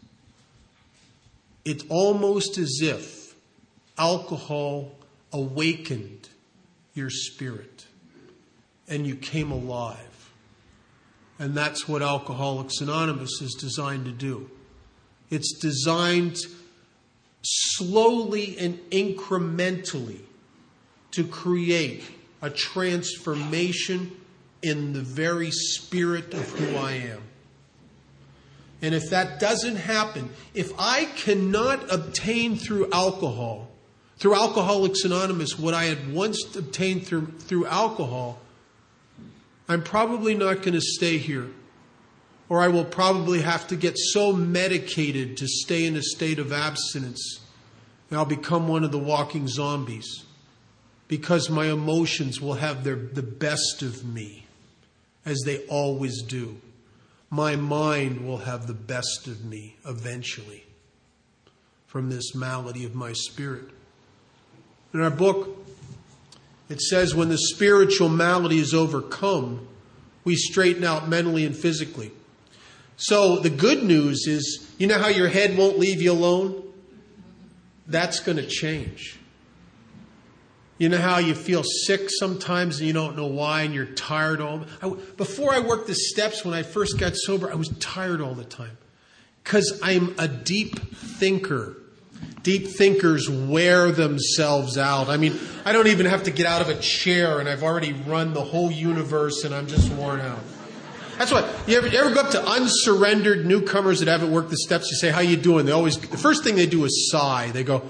It's almost as if alcohol awakened your spirit. and you came alive. And that's what Alcoholics Anonymous is designed to do. It's designed slowly and incrementally to create a transformation in the very spirit of who I am. And if that doesn't happen, if I cannot obtain through Alcoholics Anonymous, what I had once obtained through alcohol, I'm probably not going to stay here. Or I will probably have to get so medicated to stay in a state of abstinence that I'll become one of the walking zombies. Because my emotions will have the best of me, as they always do. My mind will have the best of me eventually from this malady of my spirit. In our book, it says when the spiritual malady is overcome, we straighten out mentally and physically. So the good news is, you know how your head won't leave you alone? That's going to change. You know how you feel sick sometimes and you don't know why and you're tired before I worked the steps when I first got sober, I was tired all the time. Because I'm a deep thinker. Deep thinkers wear themselves out. I mean, I don't even have to get out of a chair and I've already run the whole universe and I'm just worn out. That's why, you ever go up to unsurrendered newcomers that haven't worked the steps, you say, how you doing? The first thing they do is sigh. They go,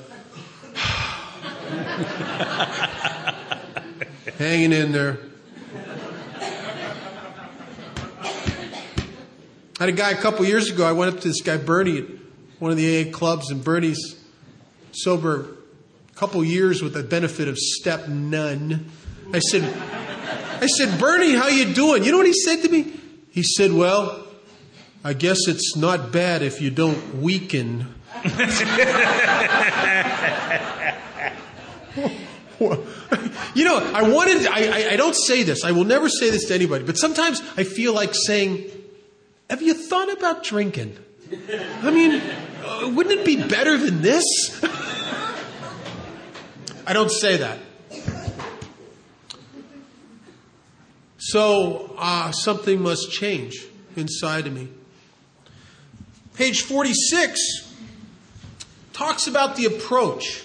hanging in there. I had a guy a couple years ago, I went up to this guy, Bernie, at one of the AA clubs, and Bernie's sober a couple years with the benefit of step none. I said, Bernie, how you doing? You know what he said to me? He said, well, I guess it's not bad if you don't weaken. You know, I don't say this. I will never say this to anybody. But sometimes I feel like saying, have you thought about drinking? I mean, wouldn't it be better than this? I don't say that. So something must change inside of me. Page 46 talks about the approach.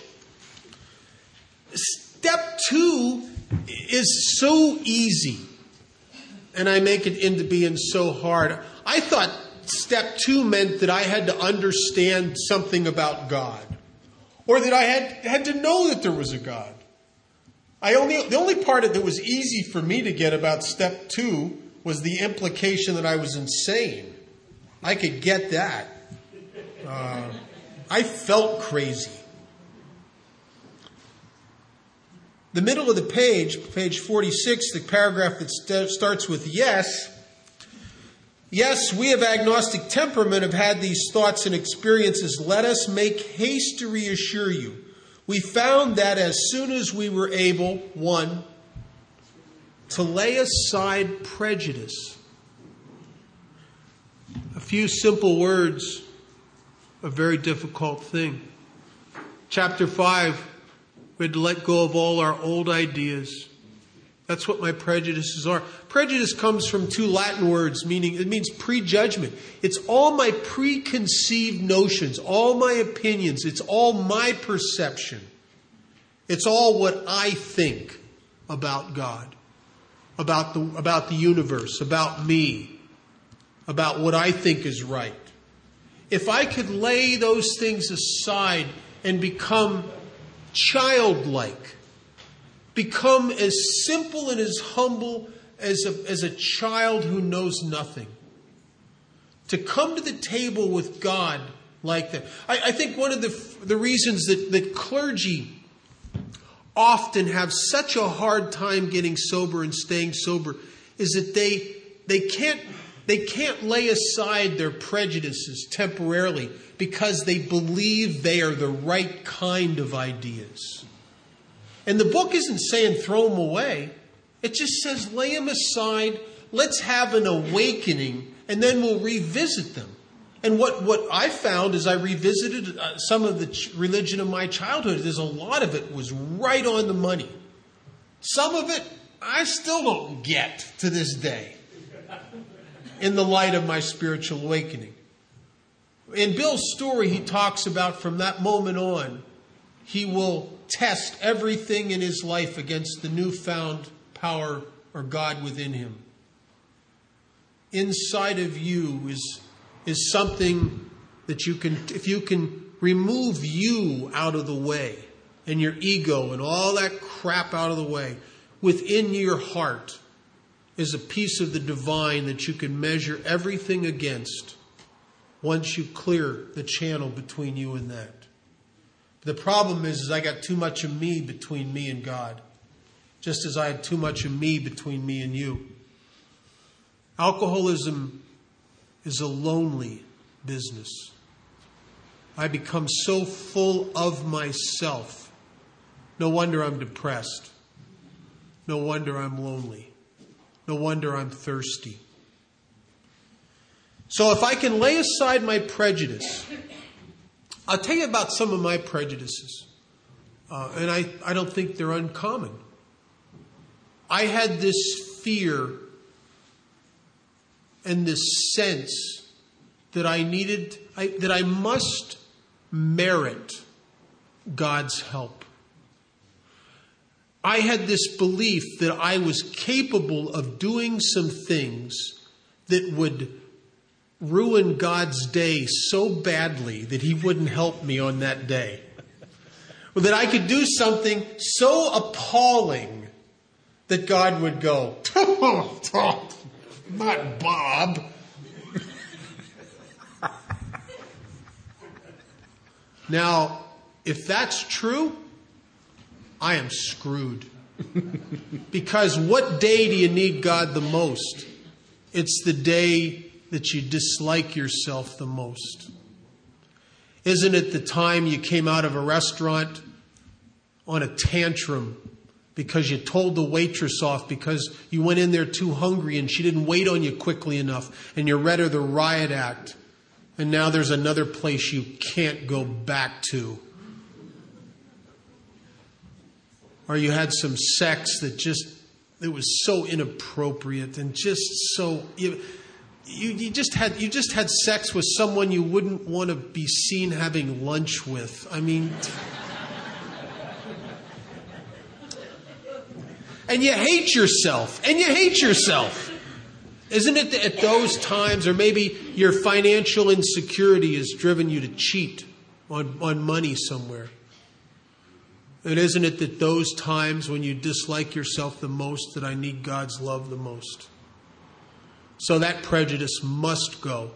Step 2 is so easy, and I make it into being so hard. I thought step 2 meant that I had to understand something about God, or that I had to know that there was a God. The only part that was easy for me to get about step 2 was the implication that I was insane. I could get that. I felt crazy. The middle of the page 46, the paragraph that starts with yes. Yes, we of agnostic temperament have had these thoughts and experiences. Let us make haste to reassure you. We found that as soon as we were able, 1, to lay aside prejudice. A few simple words, a very difficult thing. Chapter 5, we had to let go of all our old ideas. That's what my prejudices are. Prejudice comes from 2 Latin words, meaning it means prejudgment. It's all my preconceived notions, all my opinions. It's all my perception. It's all what I think about God, about the universe, about me, about what I think is right. If I could lay those things aside and become childlike, become as simple and as humble as a child who knows nothing. To come to the table with God like that. I think one of the reasons that clergy often have such a hard time getting sober and staying sober is that they can't lay aside their prejudices temporarily because they believe they are the right kind of ideas. And the book isn't saying throw them away. It just says lay them aside. Let's have an awakening, and then we'll revisit them. And what I found as I revisited some of the religion of my childhood, there's a lot of it was right on the money. Some of it I still don't get to this day in the light of my spiritual awakening. In Bill's story, he talks about from that moment on, he will test everything in his life against the newfound power or God within him. Inside of you is something that you can, if you can remove you out of the way and your ego and all that crap out of the way, within your heart is a piece of the divine that you can measure everything against once you clear the channel between you and that. The problem is I got too much of me between me and God, just as I had too much of me between me and you. Alcoholism is a lonely business. I become so full of myself. No wonder I'm depressed. No wonder I'm lonely. No wonder I'm thirsty. So if I can lay aside my prejudice, I'll tell you about some of my prejudices. And I don't think they're uncommon. I had this fear and this sense that that I must merit God's help. I had this belief that I was capable of doing some things that would ruin God's day so badly that He wouldn't help me on that day. Or that I could do something so appalling that God would go, not Bob. Now, if that's true, I am screwed. Because what day do you need God the most? It's the day that you dislike yourself the most. Isn't it the time you came out of a restaurant on a tantrum because you told the waitress off because you went in there too hungry and she didn't wait on you quickly enough and you read her the riot act and now there's another place you can't go back to? Or you had some sex that it was so inappropriate and just so... You just had sex with someone you wouldn't want to be seen having lunch with. I mean... And you hate yourself. Isn't it at those times, or maybe your financial insecurity has driven you to cheat on money somewhere? And isn't it that those times when you dislike yourself the most that I need God's love the most? So that prejudice must go.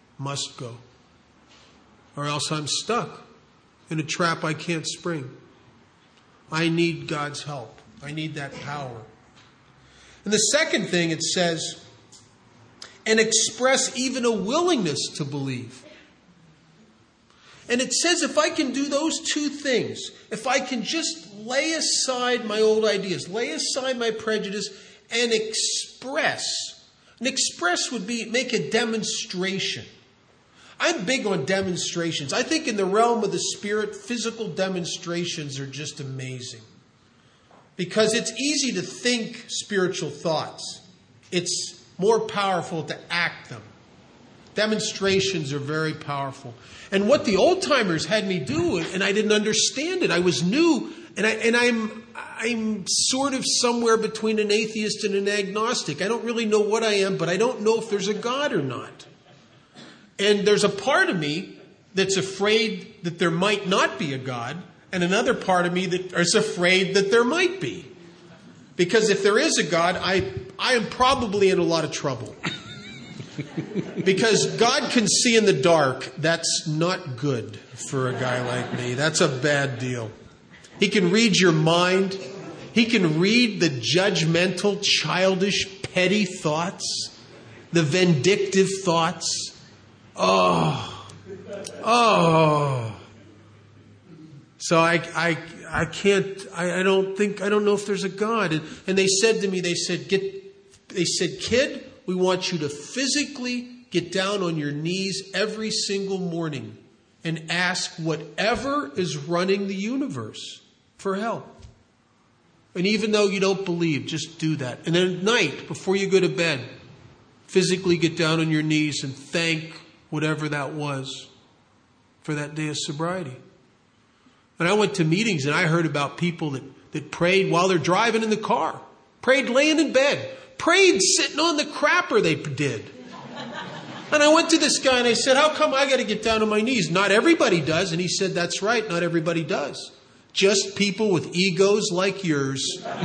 Or else I'm stuck in a trap I can't spring. I need God's help. I need that power. And the second thing it says, and express even a willingness to believe. And it says if I can do those two things, if I can just lay aside my old ideas, lay aside my prejudice, and express. An express would be make a demonstration. I'm big on demonstrations. I think in the realm of the Spirit, physical demonstrations are just amazing. Because it's easy to think spiritual thoughts. It's more powerful to act them. Demonstrations are very powerful. And what the old timers had me do, and I didn't understand it. I was new, and I'm sort of somewhere between an atheist and an agnostic. I don't really know what I am, but I don't know if there's a God or not. And there's a part of me that's afraid that there might not be a God, and another part of me that is afraid that there might be. Because if there is a God, I am probably in a lot of trouble. Because God can see in the dark. That's not good for a guy like me. That's a bad deal. He can read your mind. He can read the judgmental, childish, petty thoughts, the vindictive thoughts. Oh. So I can't, I don't know if there's a God. And they said to me, they said, kid, we want you to physically get down on your knees every single morning and ask whatever is running the universe for help. And even though you don't believe, just do that. And then at night, before you go to bed, physically get down on your knees and thank whatever that was for that day of sobriety. And I went to meetings and I heard about people that prayed while they're driving in the car, prayed laying in bed, prayed sitting on the crapper they did. And I went to this guy and I said, how come I got to get down on my knees? Not everybody does. And he said, that's right, not everybody does. Just people with egos like yours.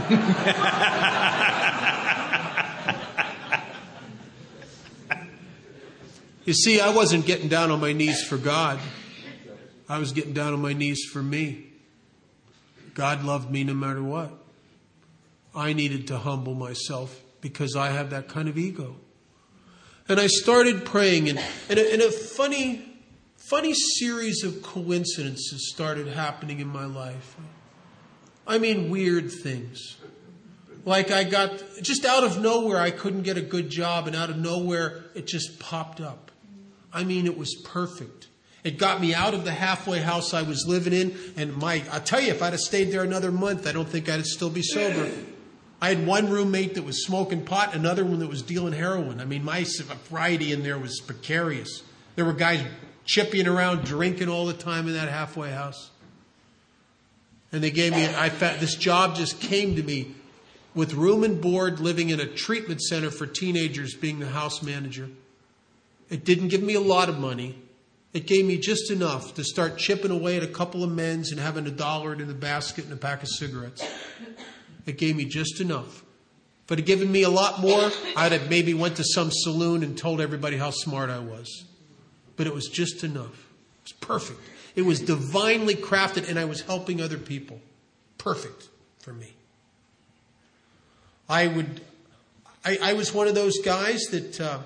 You see, I wasn't getting down on my knees for God. I was getting down on my knees for me. God loved me no matter what. I needed to humble myself because I have that kind of ego. And I started praying, and a funny series of coincidences started happening in my life. I mean, weird things. Like I got, just out of nowhere, I couldn't get a good job, and out of nowhere, it just popped up. I mean, it was perfect. It got me out of the halfway house I was living in, and I'll tell you, if I'd have stayed there another month, I don't think I'd still be sober. I had one roommate that was smoking pot, another one that was dealing heroin. I mean, my variety in there was precarious. There were guys chipping around, drinking all the time in that halfway house. And they gave me, this job just came to me with room and board, living in a treatment center for teenagers, being the house manager. It didn't give me a lot of money. It gave me just enough to start chipping away at a couple of men's and having $1 in the basket and a pack of cigarettes. It gave me just enough. If it had given me a lot more, I'd have maybe went to some saloon and told everybody how smart I was. But it was just enough. It was perfect. It was divinely crafted, and I was helping other people. Perfect for me. I was one of those guys that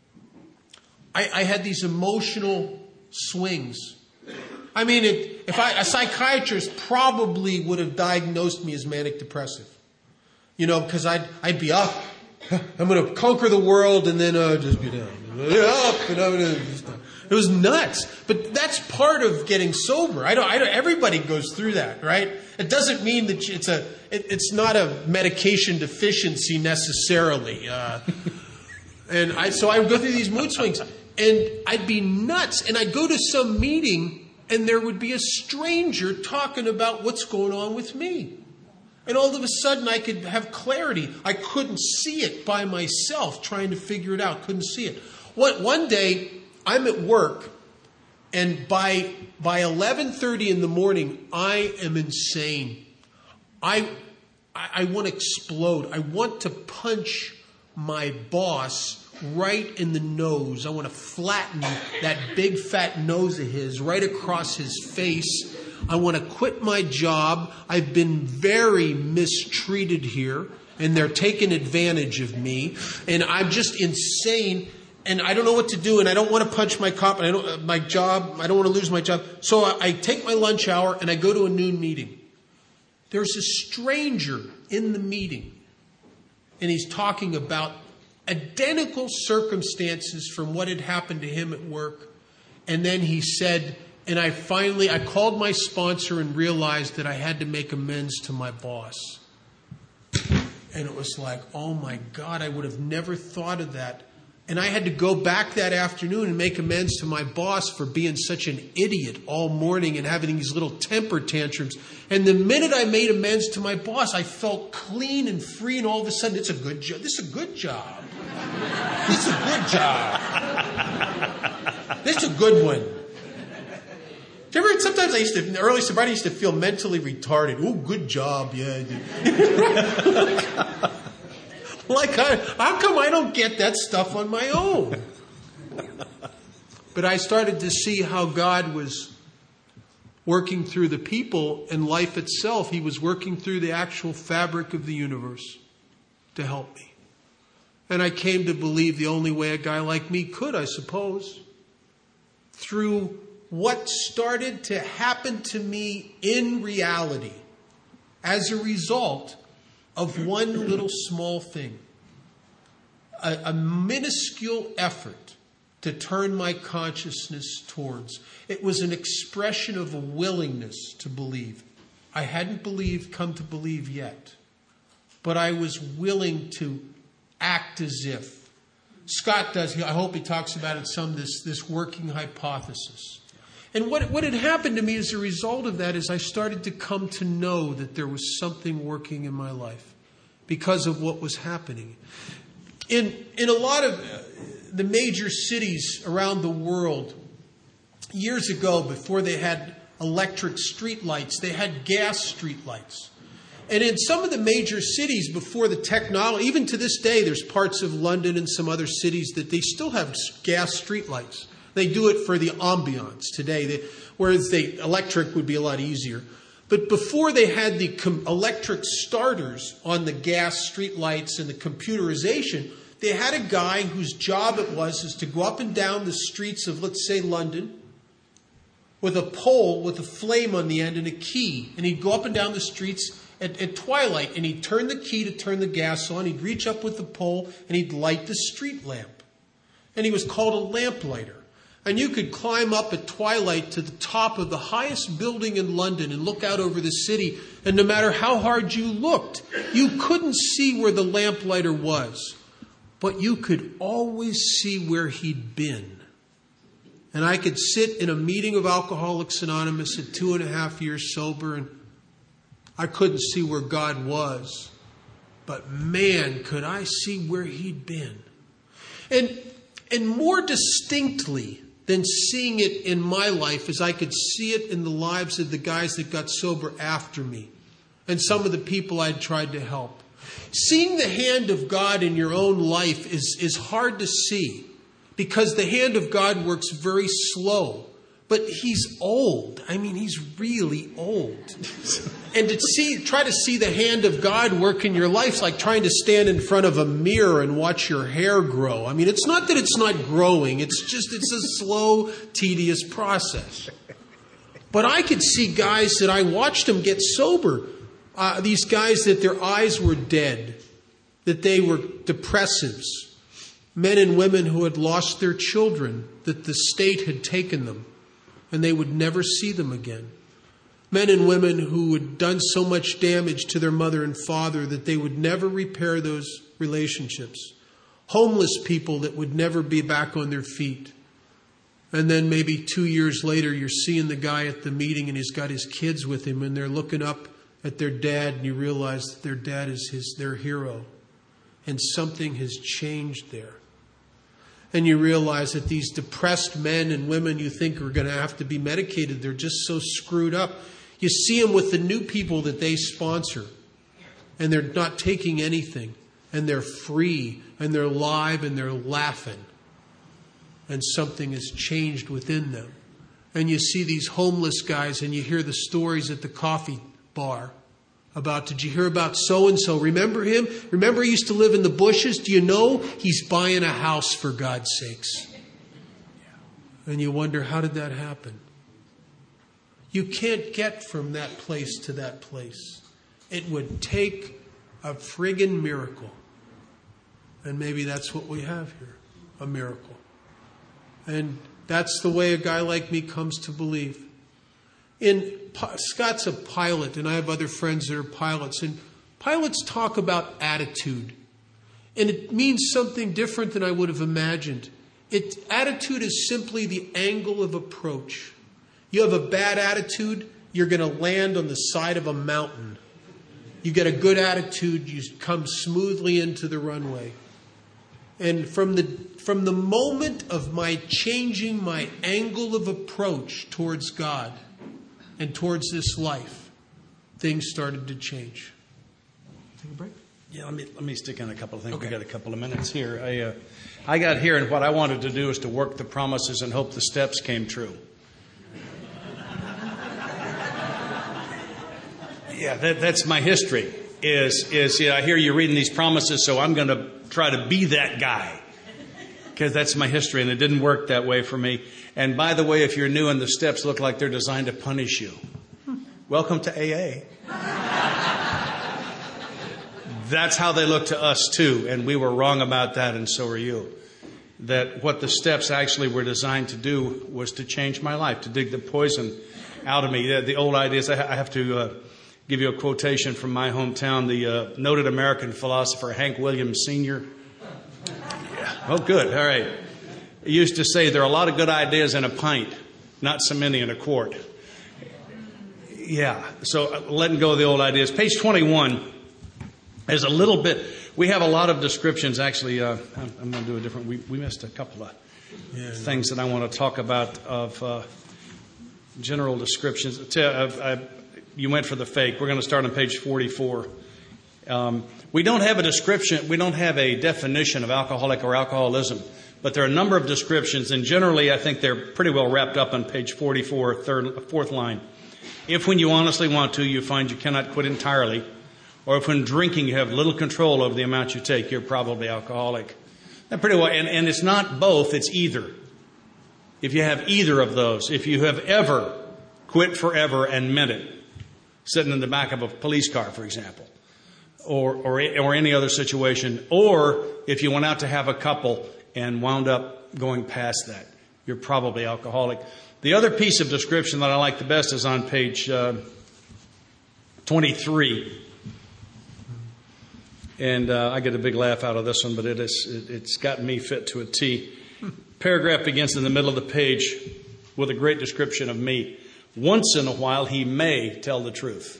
I had these emotional swings. I mean, a psychiatrist probably would have diagnosed me as manic depressive. You know, because I'd be up. I'm going to conquer the world, and then just be down. Up, and I'm going to just down. It was nuts. But that's part of getting sober. Everybody goes through that, right? It doesn't mean that it's not a medication deficiency necessarily. So I would go through these mood swings, and I'd be nuts. And I'd go to some meeting, and there would be a stranger talking about what's going on with me. And all of a sudden, I could have clarity. I couldn't see it by myself, trying to figure it out. Couldn't see it. One day, I'm at work, and by 11:30 in the morning, I am insane. I want to explode. I want to punch my boss right in the nose. I want to flatten that big fat nose of his right across his face. I want to quit my job. I've been very mistreated here, and they're taking advantage of me, and I'm just insane, and I don't know what to do, and I don't want to punch my cop, and I don't want to lose my job. So I take my lunch hour, and I go to a noon meeting. There's a stranger in the meeting, and he's talking about identical circumstances from what had happened to him at work. And then he said, and I called my sponsor and realized that I had to make amends to my boss. And it was like, oh my God, I would have never thought of that. And I had to go back that afternoon and make amends to my boss for being such an idiot all morning and having these little temper tantrums. And the minute I made amends to my boss, I felt clean and free, and all of a sudden, it's a good job. This is a good job. This is a good job. This is a good one. Do you ever, sometimes in early sobriety, I used to feel mentally retarded. Oh, good job. Yeah, I did. How come I don't get that stuff on my own? But I started to see how God was working through the people and life itself. He was working through the actual fabric of the universe to help me. And I came to believe the only way a guy like me could, I suppose, through what started to happen to me in reality as a result of one little small thing, a minuscule effort to turn my consciousness towards. It was an expression of a willingness to believe. I hadn't come to believe yet. but I was willing to act as if. Scott does, I hope he talks about it some, this working hypothesis. And what had happened to me as a result of that is I started to come to know that there was something working in my life because of what was happening. In a lot of the major cities around the world, years ago, before they had electric street lights, they had gas street lights. And in some of the major cities before the technology, even to this day, there's parts of London and some other cities that they still have gas street lights. They do it for the ambiance today, whereas the electric would be a lot easier. But before they had the electric starters on the gas street lights and the computerization, they had a guy whose job it was to go up and down the streets of, let's say, London, with a pole with a flame on the end and a key. And he'd go up and down the streets at twilight, and he'd turn the key to turn the gas on. He'd reach up with the pole, and he'd light the street lamp. And he was called a lamplighter. And you could climb up at twilight to the top of the highest building in London and look out over the city, and no matter how hard you looked, you couldn't see where the lamplighter was. But you could always see where he'd been. And I could sit in a meeting of Alcoholics Anonymous at 2.5 years sober, and I couldn't see where God was. But man, could I see where he'd been. And more distinctly than seeing it in my life is I could see it in the lives of the guys that got sober after me and some of the people I'd tried to help. Seeing the hand of God in your own life is hard to see because the hand of God works very slow. But he's old. I mean, he's really old. And try to see the hand of God work in your life is like trying to stand in front of a mirror and watch your hair grow. I mean, it's not that it's not growing. It's a slow, tedious process. But I could see guys that I watched them get sober. These guys that their eyes were dead, that they were depressives. Men and women who had lost their children, that the state had taken them. And they would never see them again. Men and women who had done so much damage to their mother and father that they would never repair those relationships. Homeless people that would never be back on their feet. And then maybe 2 years later, you're seeing the guy at the meeting and he's got his kids with him and they're looking up at their dad and you realize that their dad is their hero. And something has changed there. And you realize that these depressed men and women you think are going to have to be medicated, they're just so screwed up. You see them with the new people that they sponsor. And they're not taking anything. And they're free. And they're live. And they're laughing. And something has changed within them. And you see these homeless guys and you hear the stories at the coffee bar. Did you hear about so-and-so? Remember him? Remember he used to live in the bushes? Do you know he's buying a house for God's sakes? And you wonder, how did that happen? You can't get from that place to that place. It would take a friggin' miracle. And maybe that's what we have here, a miracle. And that's the way a guy like me comes to believe. Scott's a pilot, and I have other friends that are pilots. And pilots talk about attitude. And it means something different than I would have imagined. Attitude is simply the angle of approach. You have a bad attitude, you're going to land on the side of a mountain. You get a good attitude, you come smoothly into the runway. And from the moment of my changing my angle of approach towards God, and towards this life, things started to change. Take a break? Yeah, let me stick in a couple of things. Okay. We got a couple of minutes here. I got here, and what I wanted to do is to work the promises and hope the steps came true. Yeah, that's my history. I hear you reading these promises, so I'm going to try to be that guy. Because that's my history, and it didn't work that way for me. And by the way, if you're new and the steps look like they're designed to punish you, welcome to AA. That's how they look to us too, and we were wrong about that, and so are you. That what the steps actually were designed to do was to change my life, to dig the poison out of me. The old idea is I have to give you a quotation from my hometown, the noted American philosopher Hank Williams Sr. Yeah. Oh, good. All right. He used to say there are a lot of good ideas in a pint, not so many in a quart. Yeah. So letting go of the old ideas. Page 21 is a little bit. We have a lot of descriptions. Actually, I'm going to do a different. We missed a couple of things that I want to talk about of general descriptions. You went for the fake. We're going to start on page 44. We don't have a description. We don't have a definition of alcoholic or alcoholism, but there are a number of descriptions, and generally I think they're pretty well wrapped up on page 44, fourth line. If when you honestly want to, you find you cannot quit entirely, or if when drinking you have little control over the amount you take, you're probably alcoholic. That pretty well, and it's not both, it's either. If you have either of those, if you have ever quit forever and meant it, sitting in the back of a police car, for example, or any other situation, or if you went out to have a couple and wound up going past that, you're probably alcoholic. The other piece of description that I like the best is on page 23. And I get a big laugh out of this one, but it's gotten me fit to a T. Paragraph begins in the middle of the page with a great description of me. Once in a while, he may tell the truth.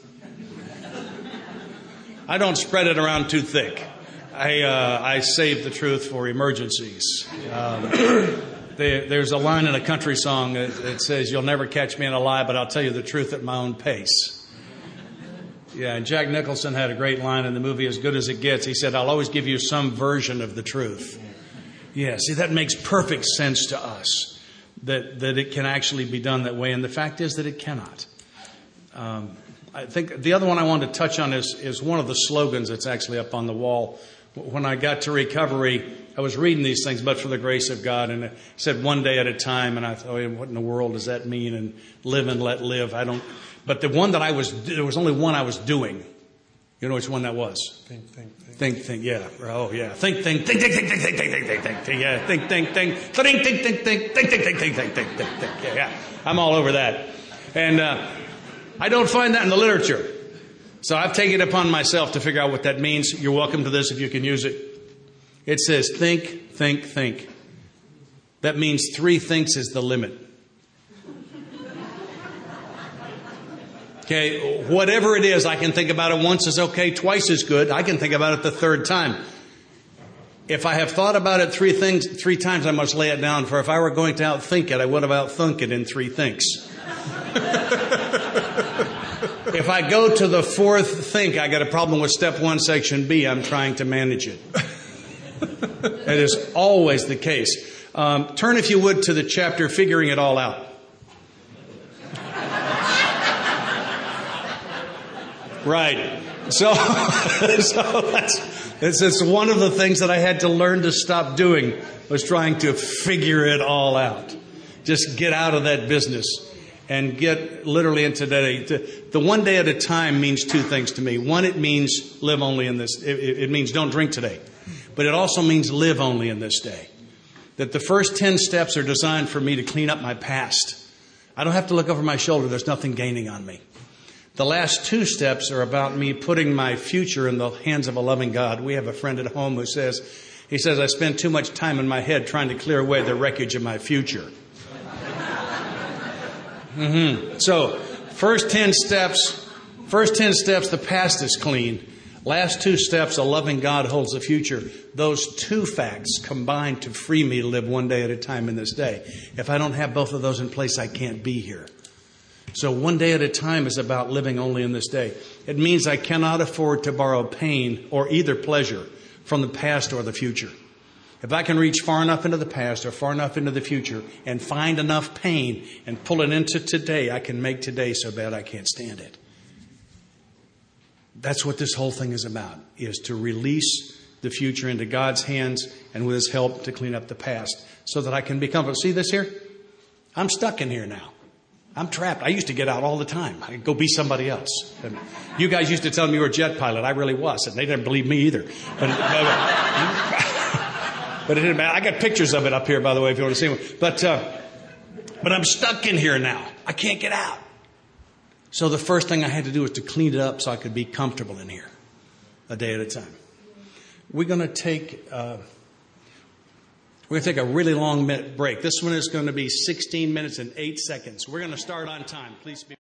I don't spread it around too thick. I save the truth for emergencies. There's a line in a country song that says, "You'll never catch me in a lie, but I'll tell you the truth at my own pace." Yeah, and Jack Nicholson had a great line in the movie As Good as It Gets. He said, "I'll always give you some version of the truth." Yeah, see, that makes perfect sense to us, that it can actually be done that way. And the fact is that it cannot. I think the other one I wanted to touch on is one of the slogans that's actually up on the wall. When I got to recovery, I was reading these things, but for the grace of God, and it said one day at a time, and I thought, oh, what in the world does that mean? And live and let live. But the one that there was only one I was doing. You know which one that was? Think. Yeah. Oh, yeah. Think. Yeah. Think. Yeah. I'm all over that. And I don't find that in the literature. So I've taken it upon myself to figure out what that means. You're welcome to this if you can use it. It says think. That means 3 thinks is the limit. Okay, whatever it is, I can think about it once is okay, twice is good. I can think about it the 3rd time. If I have thought about it 3 times, I must lay it down. For if I were going to outthink it, I would have outthunk it in 3 thinks. If I go to the 4th think, I got a problem with step 1, section B. I'm trying to manage it. It is always the case. Turn, if you would, to the chapter Figuring It All Out. Right. So it's one of the things that I had to learn to stop doing, was trying to figure it all out. Just get out of that business and get literally into today. The one day at a time means 2 things to me. One, it means live only in this. It means don't drink today. But it also means live only in this day. That the first 10 steps are designed for me to clean up my past. I don't have to look over my shoulder. There's nothing gaining on me. The last 2 steps are about me putting my future in the hands of a loving God. We have a friend at home who says, I spend too much time in my head trying to clear away the wreckage of my future. So, first 10 steps, the past is clean. Last 2 steps, a loving God holds the future. Those 2 facts combine to free me to live one day at a time in this day. If I don't have both of those in place, I can't be here. So one day at a time is about living only in this day. It means I cannot afford to borrow pain or either pleasure from the past or the future. If I can reach far enough into the past or far enough into the future and find enough pain and pull it into today, I can make today so bad I can't stand it. That's what this whole thing is about, is to release the future into God's hands and with His help to clean up the past so that I can become. See this here? I'm stuck in here now. I'm trapped. I used to get out all the time. I'd go be somebody else. And you guys used to tell me you were a jet pilot. I really was, and they didn't believe me either. But it didn't matter. I got pictures of it up here, by the way, if you want to see them. But I'm stuck in here now. I can't get out. So the first thing I had to do was to clean it up so I could be comfortable in here a day at a time. We're going to take a really long break. This one is going to be 16 minutes and 8 seconds. We're going to start on time. Please be